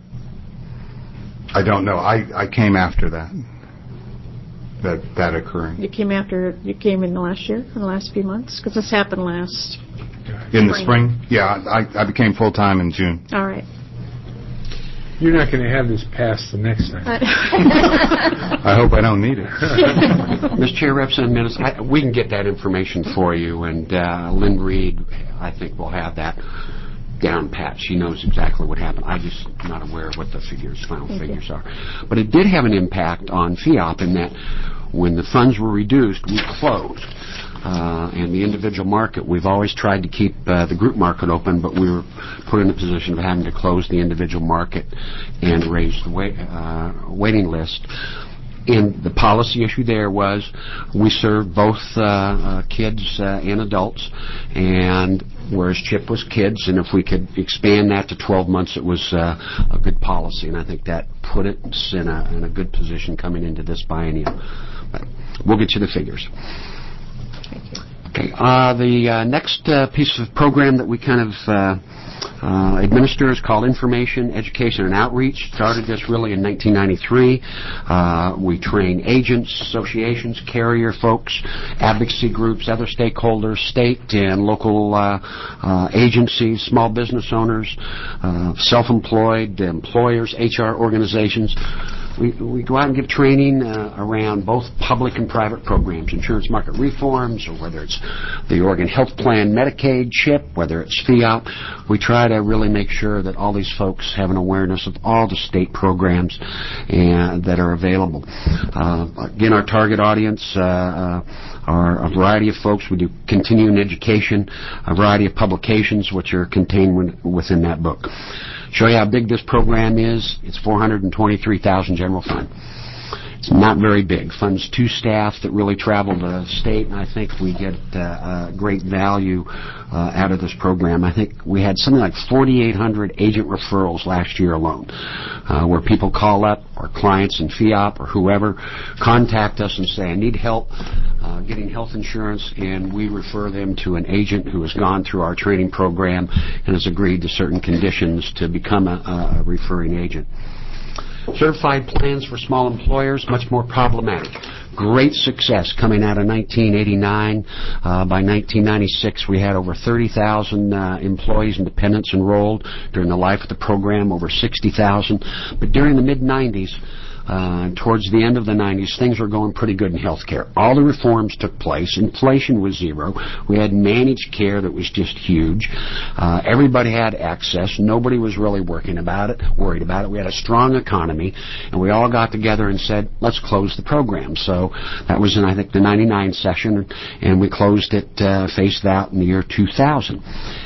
I don't know. I, I came after that, that, that occurring. You came after, you came in the last year, in the last few months? Because this happened last. In the spring? Yeah, I, I became full-time in June. All right. You're not going to have this passed the next time. I hope I don't need it. Mister Chair, Representative Minnis, I, we can get that information for you, and uh, Lynn Reed, I think, will have that down pat. She knows exactly what happened. I'm just not aware of what the figures, final Thank figures you. are. But it did have an impact on FIOP in that when the funds were reduced, we closed. Uh, and the individual market, we've always tried to keep uh, the group market open, but we were put in a position of having to close the individual market and raise the wait, uh, waiting list. And the policy issue there was we served both uh, uh, kids uh, and adults, and whereas CHIP was kids, and if we could expand that to twelve months, it was uh, a good policy, and I think that put us in a, in a good position coming into this biennium. But we'll get you the figures. Okay. Uh, the uh, next uh, piece of program that we kind of uh, uh, administer is called Information, Education, and Outreach. Started this really in nineteen ninety-three. Uh, we train agents, associations, carrier folks, advocacy groups, other stakeholders, state and local uh, uh, agencies, small business owners, uh, self-employed, employers, H R organizations. We, we go out and give training uh, around both public and private programs, insurance market reforms, or whether it's the Oregon Health Plan, Medicaid, CHIP, whether it's FIOP. We try to really make sure that all these folks have an awareness of all the state programs and, that are available. Uh, again, our target audience uh, uh, are a variety of folks. We do continuing education, a variety of publications which are contained within that book. Show you how big this program is. It's four hundred twenty-three thousand general fund. It's not very big. Funds two staff that really travel the state, and I think we get uh, uh, great value uh, out of this program. I think we had something like forty-eight hundred agent referrals last year alone, uh, where people call up, or clients in FIOP or whoever, contact us and say, I need help uh, getting health insurance, and we refer them to an agent who has gone through our training program and has agreed to certain conditions to become a, a referring agent. Certified plans for small employers, much more problematic. Great success coming out of nineteen eighty-nine. Uh, by nineteen ninety-six, we had over thirty thousand uh, employees and dependents enrolled. During the life of the program, over sixty thousand. But during the mid nineties, Uh, towards the end of the nineties, things were going pretty good in healthcare. All the reforms took place. Inflation was zero. We had managed care that was just huge. Uh, everybody had access. Nobody was really working about it, worried about it. We had a strong economy, and we all got together and said, let's close the program. So that was in, I think, the ninety-nine session, and we closed it, uh, phased out in the year two thousand.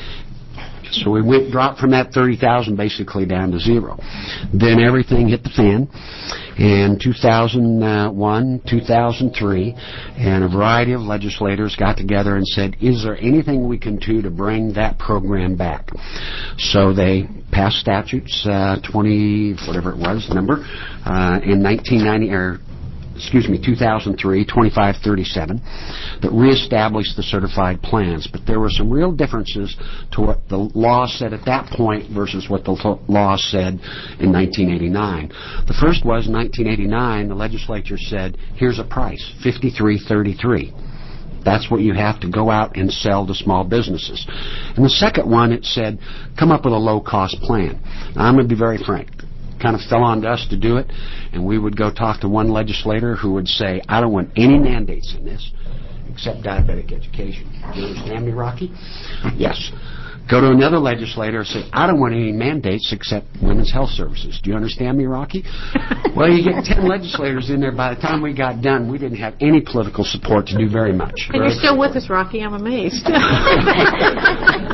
So we went dropped from that thirty thousand basically down to zero. Then everything hit the fan in two thousand one, two thousand three, and a variety of legislators got together and said, is there anything we can do to bring that program back? So they passed statutes, uh, twenty, whatever it was, number, uh, in nineteen ninety, or excuse me, two thousand three, twenty-five thirty-seven, that reestablished the certified plans. But there were some real differences to what the law said at that point versus what the law said in nineteen eighty-nine. The first was in nineteen eighty-nine, the legislature said, here's a price, fifty-three thirty-three. That's what you have to go out and sell to small businesses. And the second one, it said, come up with a low-cost plan. Now, I'm going to be very frank. Kind of fell on us to do it, and we would go talk to one legislator who would say, I don't want any mandates in this except diabetic education. Do you understand me, Rocky? Yes. Go to another legislator and say, I don't want any mandates except women's health services. Do you understand me, Rocky? Well, you get ten legislators in there. By the time we got done, we didn't have any political support to do very much. And you're still with us, Rocky. I'm amazed.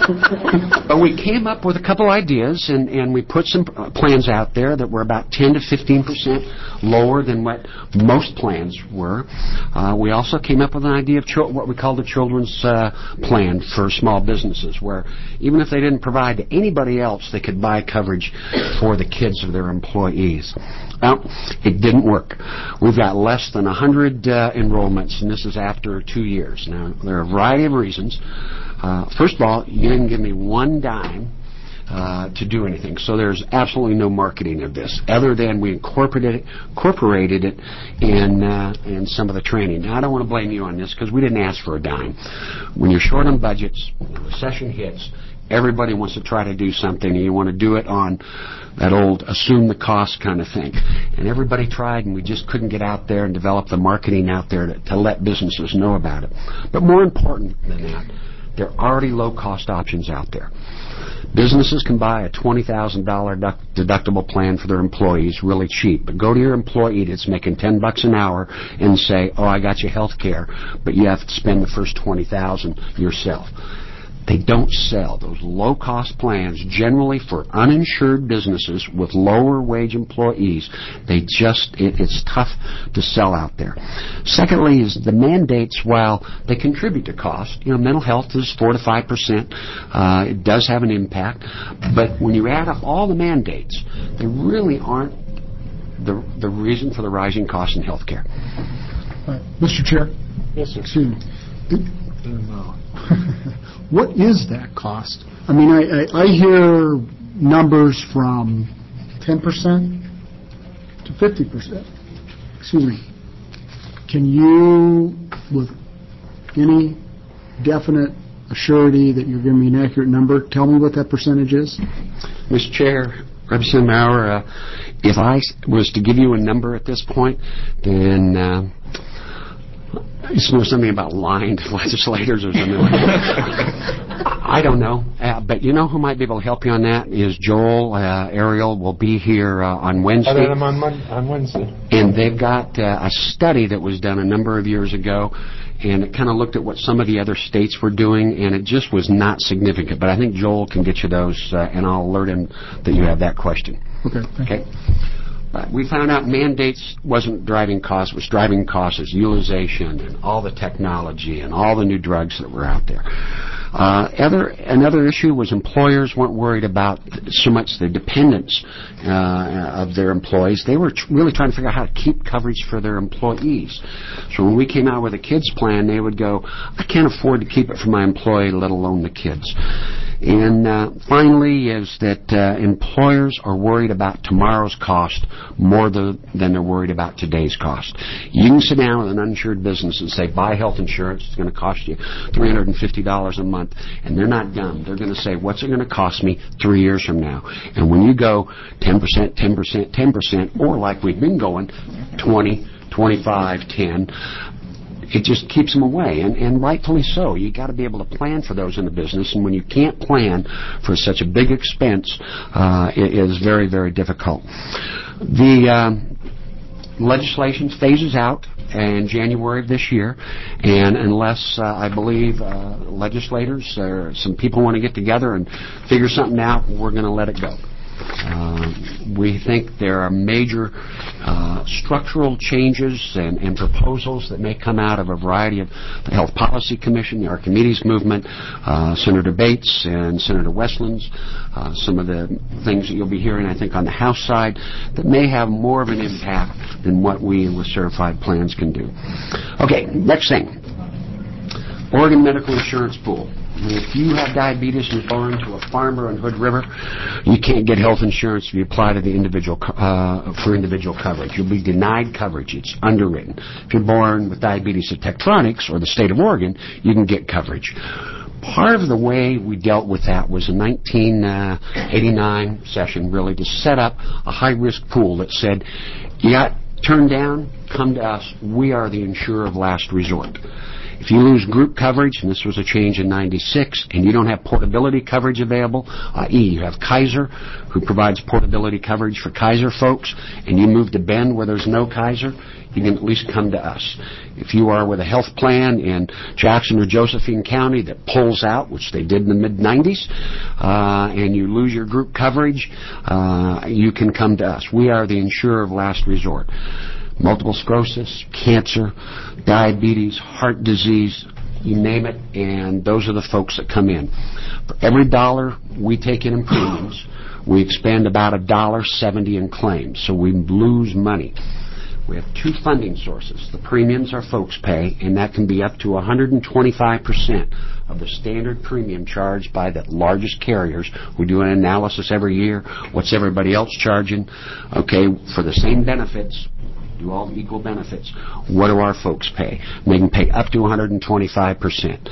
But we came up with a couple ideas, and, and we put some uh, plans out there that were about ten to fifteen percent lower than what most plans were. Uh, we also came up with an idea of chil- what we call the children's uh, plan for small businesses, where even if they didn't provide to anybody else, they could buy coverage for the kids of their employees. Well, it didn't work. We've got less than one hundred uh, enrollments, and this is after two years. Now, there are a variety of reasons. Uh, first of all, you didn't give me one dime uh, to do anything, so there's absolutely no marketing of this, other than we incorporated it, incorporated it in, uh, in some of the training. Now, I don't want to blame you on this, because we didn't ask for a dime. When you're short on budgets, when the recession hits, everybody wants to try to do something, and you want to do it on that old assume the cost kind of thing. And everybody tried, and we just couldn't get out there and develop the marketing out there to, to let businesses know about it. But more important than that, there are already low-cost options out there. Businesses can buy a twenty thousand dollars deductible plan for their employees really cheap. But go to your employee that's making ten bucks an hour and say, oh, I got you health care, but you have to spend the first twenty thousand dollars yourself. They don't sell those low-cost plans generally for uninsured businesses with lower-wage employees. They just, it, it's tough to sell out there. Secondly is the mandates, while they contribute to cost, you know, mental health is four to five percent. Uh, it does have an impact. But when you add up all the mandates, they really aren't the, the reason for the rising costs in health care. Uh, Mister Chair? Yes, sir. Excuse me. It, what is that cost? I mean, I, I, I hear numbers from ten percent to fifty percent. Excuse me. Can you, with any definite assurity that you're giving me an accurate number, tell me what that percentage is? Mister Chair, Representative Maurer, uh, if I was to give you a number at this point, then uh, you know something about lying to legislators or something like that. I don't know. Uh, but you know who might be able to help you on that is Joel. Uh, Ariel will be here uh, on Wednesday. I am on, Mon- on Wednesday. And they've got uh, a study that was done a number of years ago, and it kind of looked at what some of the other states were doing, and it just was not significant. But I think Joel can get you those, uh, and I'll alert him that you have that question. Okay. Okay. But we found out mandates wasn't driving costs. It was driving costs is utilization and all the technology and all the new drugs that were out there. Uh, other, another issue was employers weren't worried about so much the dependence uh, of their employees. They were tr- really trying to figure out how to keep coverage for their employees. So when we came out with a kids plan, they would go, I can't afford to keep it for my employee, let alone the kids. And uh, finally is that uh, employers are worried about tomorrow's cost more the, than they're worried about today's cost. You can sit down with an uninsured business and say, buy health insurance, it's going to cost you three hundred fifty dollars a month. And they're not dumb. They're going to say, what's it going to cost me three years from now? And when you go ten percent, ten percent, ten percent, or like we've been going, twenty, twenty-five, ten, it just keeps them away, and, and rightfully so. You got to be able to plan for those in the business, and when you can't plan for such a big expense, uh, it is very, very difficult. The um, legislation phases out in January of this year, and unless uh, I believe uh, legislators or some people want to get together and figure something out, we're going to let it go. Uh, we think there are major uh, structural changes and, and proposals that may come out of a variety of the Health Policy Commission, the Archimedes movement, uh, Senator Bates and Senator Westland's, uh, some of the things that you'll be hearing, I think, on the House side that may have more of an impact than what we with certified plans can do. Okay, next thing. Oregon Medical Insurance Pool. If you have diabetes and you're born to a farmer in Hood River, you can't get health insurance if you apply to the individual uh, for individual coverage. You'll be denied coverage. It's underwritten. If you're born with diabetes at Tektronix or the state of Oregon, you can get coverage. Part of the way we dealt with that was a nineteen eighty-nine session, really, to set up a high-risk pool that said, you got turned down, come to us. We are the insurer of last resort. If you lose group coverage, and this was a change in ninety-six, and you don't have portability coverage available, that is, you have Kaiser, who provides portability coverage for Kaiser folks, and you move to Bend where there's no Kaiser, you can at least come to us. If you are with a health plan in Jackson or Josephine County that pulls out, which they did in the mid nineties, uh, and you lose your group coverage, uh, you can come to us. We are the insurer of last resort. Multiple sclerosis, cancer, diabetes, heart disease, you name it, and those are the folks that come in. For every dollar we take in in premiums, we expend about a dollar seventy in claims, so we lose money. We have two funding sources. The premiums our folks pay, and that can be up to one hundred twenty-five percent of the standard premium charged by the largest carriers. We do an analysis every year. What's everybody else charging? Okay, for the same benefits, do all the equal benefits, what do our folks pay? And they can pay up to one hundred twenty-five percent.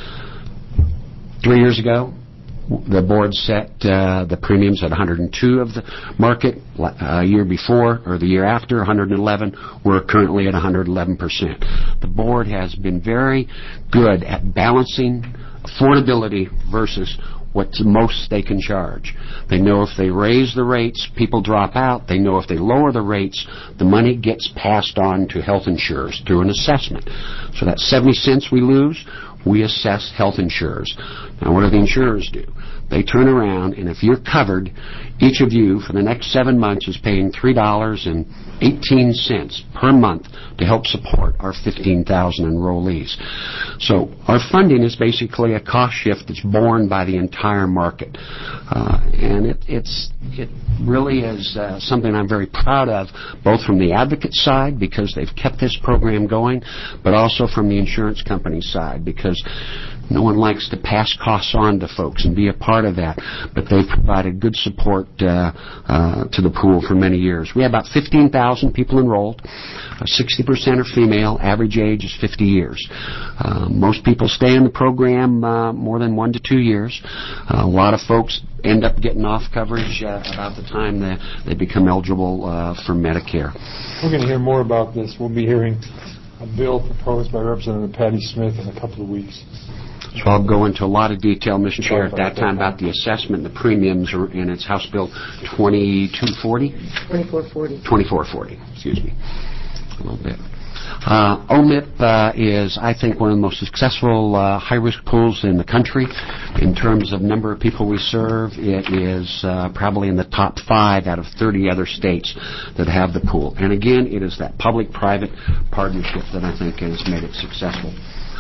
Three years ago, the board set uh, the premiums at one hundred two of the market. A uh, year before, or the year after, one hundred eleven. We're currently at one hundred eleven percent. The board has been very good at balancing affordability versus what's the most they can charge. They know if they raise the rates, people drop out. They know if they lower the rates, the money gets passed on to health insurers through an assessment. So that seventy cents we lose, we assess health insurers. Now, what do the insurers do? They turn around, and if you're covered, each of you for the next seven months is paying three dollars and eighteen cents per month to help support our fifteen thousand enrollees. So our funding is basically a cost shift that's borne by the entire market. Uh, and it, it's, it really is uh, something I'm very proud of, both from the advocate side, because they've kept this program going, but also from the insurance company side, because no one likes to pass costs on to folks and be a part of that, but they've provided good support uh, uh, to the pool for many years. We have about fifteen thousand people enrolled. Uh, sixty percent are female. Average age is fifty years. Uh, most people stay in the program uh, more than one to two years. Uh, a lot of folks end up getting off coverage uh, about the time they, they become eligible uh, for Medicare. We're going to hear more about this. We'll be hearing a bill proposed by Representative Patty Smith in a couple of weeks. So I'll go into a lot of detail, Mister Chair, at that time about the assessment and the premiums, and it's House Bill twenty-two forty? twenty-four forty. twenty-four forty, excuse me, a little bit. Uh, O M I P uh, is, I think, one of the most successful uh, high-risk pools in the country. In terms of number of people we serve, it is uh, probably in the top five out of thirty other states that have the pool. And again, it is that public-private partnership that I think has made it successful.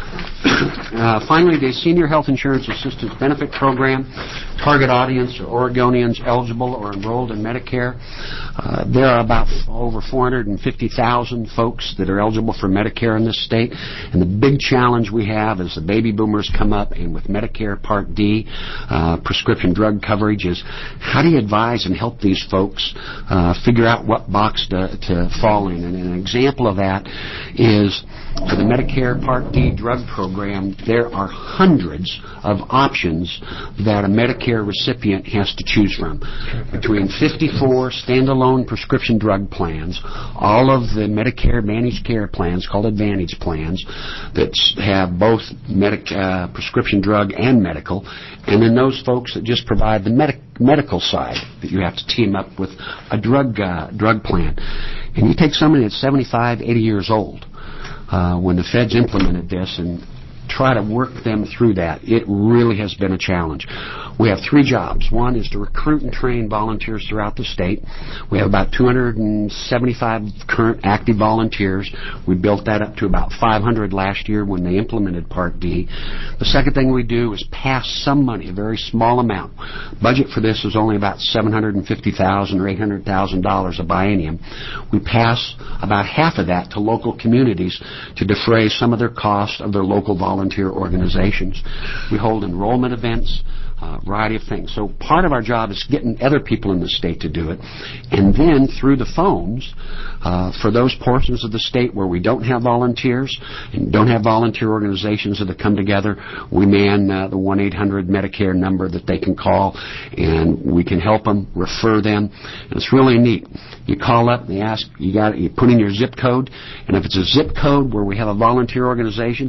Uh, finally, the Senior Health Insurance Assistance Benefit Program. Target audience are Oregonians eligible or enrolled in Medicare. Uh, there are about f- over four hundred fifty thousand folks that are eligible for Medicare in this state. And the big challenge we have as the baby boomers come up, and with Medicare Part D, uh, prescription drug coverage, is how do you advise and help these folks uh, figure out what box to, to fall in? And an example of that is for the Medicare Part D drug program, there are hundreds of options that a Medicare recipient has to choose from. Between fifty-four standalone prescription drug plans, all of the Medicare managed care plans called Advantage plans that have both medic, uh, prescription drug and medical, and then those folks that just provide the medic, medical side that you have to team up with a drug uh, drug plan. And you take somebody that's seventy-five, eighty years old, Uh, when the feds implemented this, and try to work them through that. It really has been a challenge. We have three jobs. One is to recruit and train volunteers throughout the state. We have about two hundred seventy-five current active volunteers. We built that up to about five hundred last year when they implemented Part D. The second thing we do is pass some money, a very small amount. Budget for this is only about seven hundred fifty thousand dollars or eight hundred thousand dollars a biennium. We pass about half of that to local communities to defray some of their costs of their local volunteer organizations. We hold enrollment events, a variety of things. So part of our job is getting other people in the state to do it. And then through the phones, uh, for those portions of the state where we don't have volunteers and don't have volunteer organizations that have come together, we man uh, the one eight hundred Medicare number that they can call, and we can help them, refer them. And it's really neat. You call up and they ask, you got you put in your zip code, and if it's a zip code where we have a volunteer organization,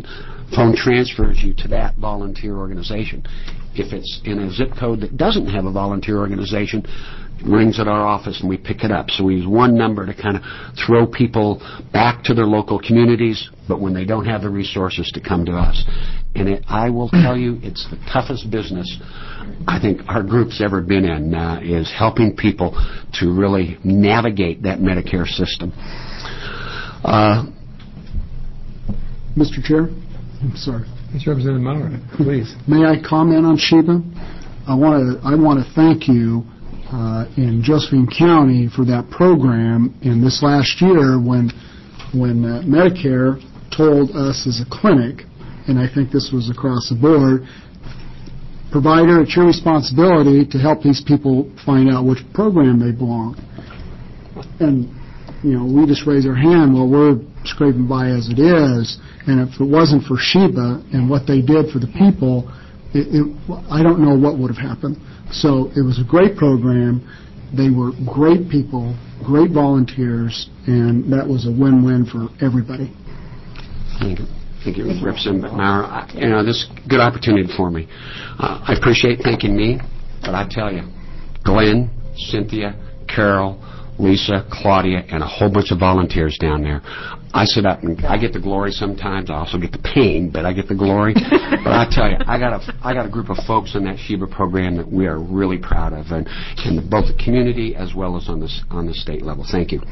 phone transfers you to that volunteer organization. If it's in a zip code that doesn't have a volunteer organization, it rings at our office and we pick it up. So we use one number to kind of throw people back to their local communities, but when they don't have the resources, to come to us. And it, I will tell you, it's the toughest business I think our group's ever been in, uh, is helping people to really navigate that Medicare system. Uh, Mister Chair, I'm sorry. Mister Representative Maurer, please. May I comment on Sheba? I want to I want to thank you uh, in Josephine County for that program. In this last year, when when uh, Medicare told us as a clinic, and I think this was across the board, provider, it's your responsibility to help these people find out which program they belong. And you know, we just raise our hand. Well, we're scraping by as it is, and if it wasn't for Sheba and what they did for the people, it, it, I don't know what would have happened. So it was a great program. They were great people, great volunteers, and that was a win-win for everybody. Thank you. Thank you, Representative Maurer. You know, this is a good opportunity for me. Uh, I appreciate thanking me, but I tell you, Glenn, Cynthia, Carol, Lisa, Claudia, and a whole bunch of volunteers down there. I sit up and I get the glory sometimes. I also get the pain, but I get the glory. But I tell you, I got a I got a group of folks in that Sheba program that we are really proud of, and in both the community as well as on this on the state level. Thank you.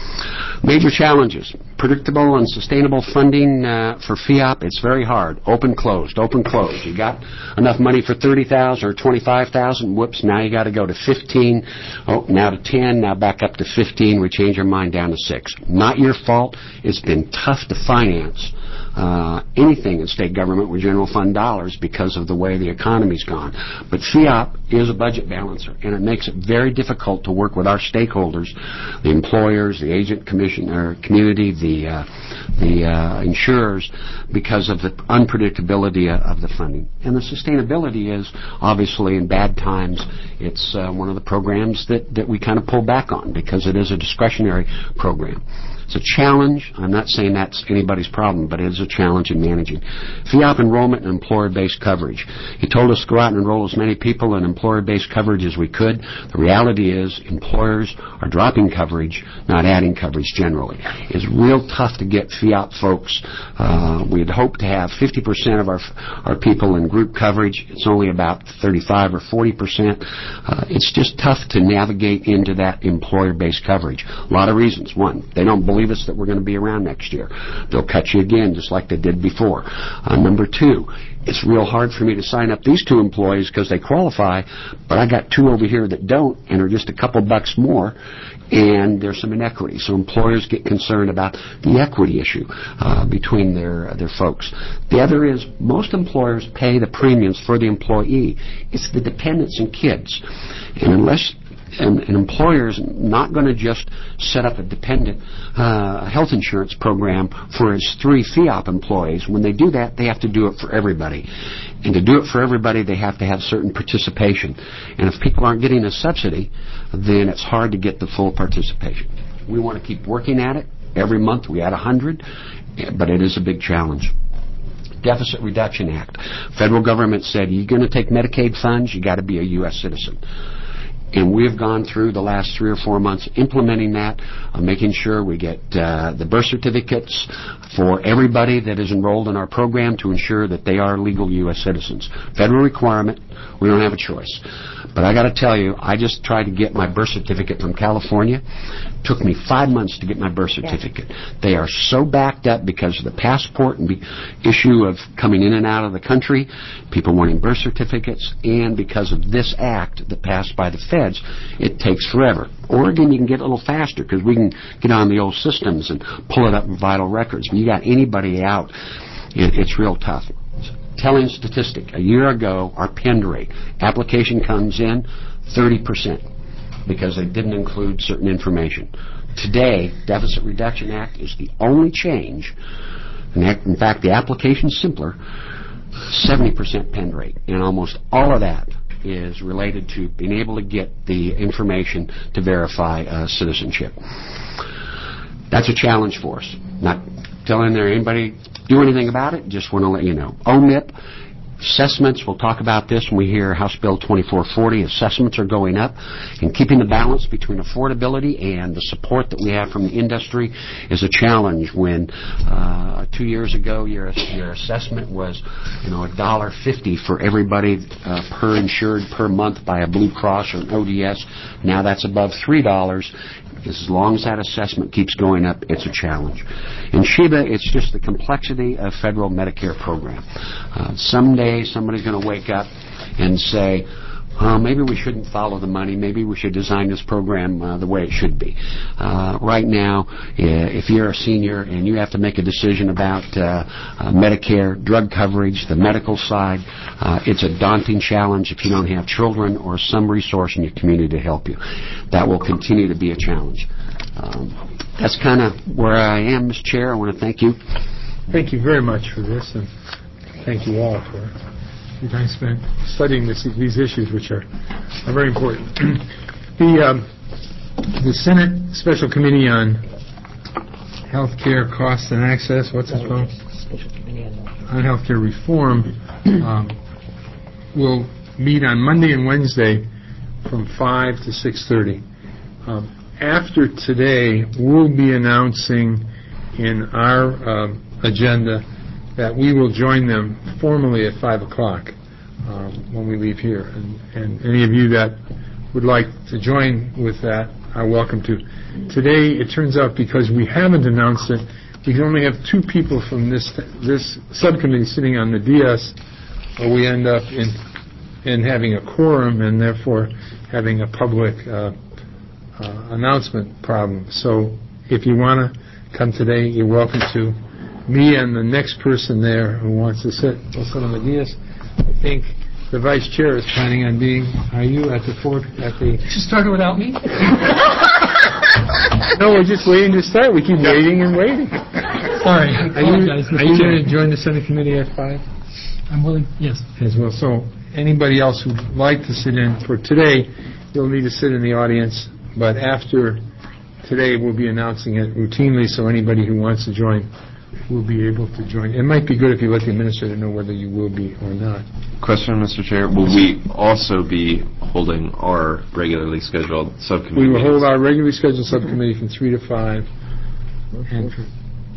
Major challenges. Predictable and sustainable funding uh, for F I O P, it's very hard. Open, closed, open, closed. You got enough money for thirty thousand dollars or twenty-five thousand dollars. Whoops, now you got to go to fifteen. Oh, now to ten, now back up to fifteen. We change our mind down to six. Not your fault. It's been tough to finance uh, anything in state government with general fund dollars because of the way the economy's gone. But F I O P is a budget balancer, and it makes it very difficult to work with our stakeholders, the employers, the agent commission or community, the uh, the uh, insurers, because of the unpredictability of the funding. And the sustainability is obviously in bad times. It's uh, one of the programs that, that we kind of pull back on because it is a discretionary program. It's a challenge. I'm not saying that's anybody's problem, but it is a challenge in managing. F I O P enrollment and employer-based coverage. He told us to go out and enroll as many people in employer-based coverage as we could. The reality is employers are dropping coverage, not adding coverage generally. It's real tough to get F I O P folks. Uh, we'd hope to have fifty percent of our our people in group coverage. It's only about thirty-five or forty percent. Uh, it's just tough to navigate into that employer-based coverage. A lot of reasons. One, they don't believe us that we're going to be around next year. They'll cut you again just like they did before. Uh, number two, it's real hard for me to sign up these two employees because they qualify, but I got two over here that don't and are just a couple bucks more, and there's some inequity. So employers get concerned about the equity issue uh, between their their folks. The other is most employers pay the premiums for the employee. It's the dependents and kids. And unless And an employer is not going to just set up a dependent uh, health insurance program for its three F I O P employees. When they do that, they have to do it for everybody. And to do it for everybody, they have to have certain participation. And if people aren't getting a subsidy, then it's hard to get the full participation. We want to keep working at it. Every month we add one hundred, but it is a big challenge. Deficit Reduction Act. Federal government said, you're going to take Medicaid funds, you got to be a U S citizen. And we have gone through the last three or four months implementing that, uh, making sure we get uh, the birth certificates for everybody that is enrolled in our program to ensure that they are legal U S citizens. Federal requirement. We don't have a choice. But I got to tell you, I just tried to get my birth certificate from California. It took me five months to get my birth certificate. Yeah. They are so backed up because of the passport and be issue of coming in and out of the country, people wanting birth certificates, and because of this act that passed by the feds, it takes forever. Oregon, you can get a little faster because we can get on the old systems and pull it up in vital records. When you got anybody out, it, it's real tough. Telling statistic, a year ago, our pen rate, application comes in thirty percent because they didn't include certain information. Today, Deficit Reduction Act is the only change. In fact, the application's simpler, seventy percent pen rate, and almost all of that is related to being able to get the information to verify uh, citizenship. That's a challenge for us. Not telling there anybody do anything about it. Just want to let you know. O M I P, assessments, we'll talk about this when we hear House Bill twenty-four forty. Assessments are going up, and keeping the balance between affordability and the support that we have from the industry is a challenge. When uh, two years ago your your assessment was, you know, a dollar fifty for everybody uh, per insured per month by a Blue Cross or an O D S, now that's above three dollars. As long as that assessment keeps going up, it's a challenge. In Sheba, it's just the complexity of federal Medicare program. Uh, someday somebody's going to wake up and say, Uh, maybe we shouldn't follow the money. Maybe we should design this program uh, the way it should be. Uh, right now, if you're a senior and you have to make a decision about uh, uh, Medicare, drug coverage, the medical side, uh, it's a daunting challenge if you don't have children or some resource in your community to help you. That will continue to be a challenge. Um, that's kind of where I am, Mister Chair. I want to thank you. Thank you very much for this, and thank you all for your time spent studying this, these issues, which are, are very important. the um, the Senate Special Committee on Health Care Costs and Access, what's it called? On Health Care Reform, um, will meet on Monday and Wednesday from five to six thirty. Um, after today, we'll be announcing in our uh, agenda that we will join them formally at five o'clock um, when we leave here. And, and any of you that would like to join with that are welcome to. Today, it turns out, because we haven't announced it, we can only have two people from this this subcommittee sitting on the D S, or we end up in in having a quorum and therefore having a public uh, uh, announcement problem. So if you want to come today, you're welcome to. Me and the next person there who wants to sit will sit on the D S. I think the vice chair is planning on being. Are you at the fort at the? You started without me? No, we're just waiting to start. We keep waiting and waiting. Sorry, I Are you, apologize. are you going to join the Senate committee at five? I'm willing. Yes. As well. So anybody else who'd like to sit in for today, you'll need to sit in the audience. But after today, we'll be announcing it routinely, so anybody who wants to join will be able to join. It might be good if you let the administrator know whether you will be or not. Question, Mister Chair. Will we also be holding our regularly scheduled subcommittee We will meetings? hold our regularly scheduled subcommittee from three to five and for,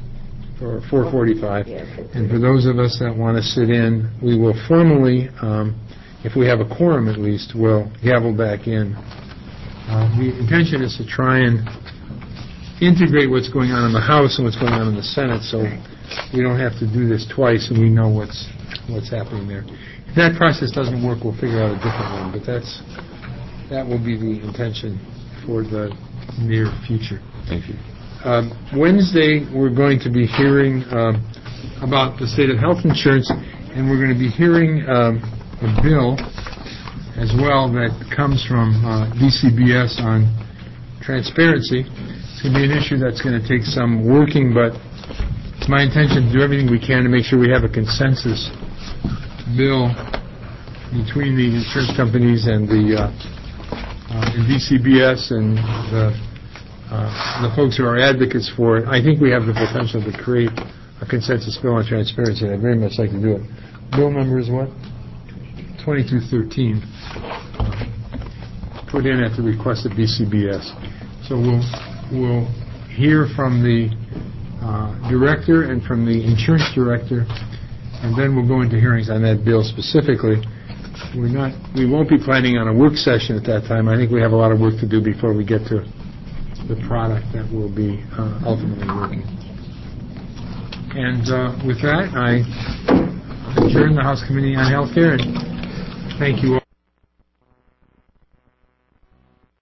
for four forty-five. And for those of us that want to sit in, we will formally, um, if we have a quorum at least, we'll gavel back in. Uh, the intention is to try and integrate what's going on in the House and what's going on in the Senate, so we don't have to do this twice and we know what's what's happening there. If that process doesn't work, we'll figure out a different one, but that's that will be the intention for the near future. Thank you. Um, Wednesday, we're going to be hearing um, about the state of health insurance, and we're going to be hearing um, a bill as well that comes from uh, D C B S on transparency. It's going to be an issue that's going to take some working, but it's my intention to do everything we can to make sure we have a consensus bill between the insurance companies and the uh, uh, and D C B S and the, uh, the folks who are advocates for it. I think we have the potential to create a consensus bill on transparency, and I'd very much like to do it. Bill number is what? twenty-two thirteen. Uh, put in at the request of D C B S. So we'll We'll hear from the uh, director and from the insurance director, and then we'll go into hearings on that bill specifically. We're not, we won't be planning on a work session at that time. I think we have a lot of work to do before we get to the product that will be uh, ultimately working. And uh, with that, I adjourn the House Committee on Health Care, and thank you all.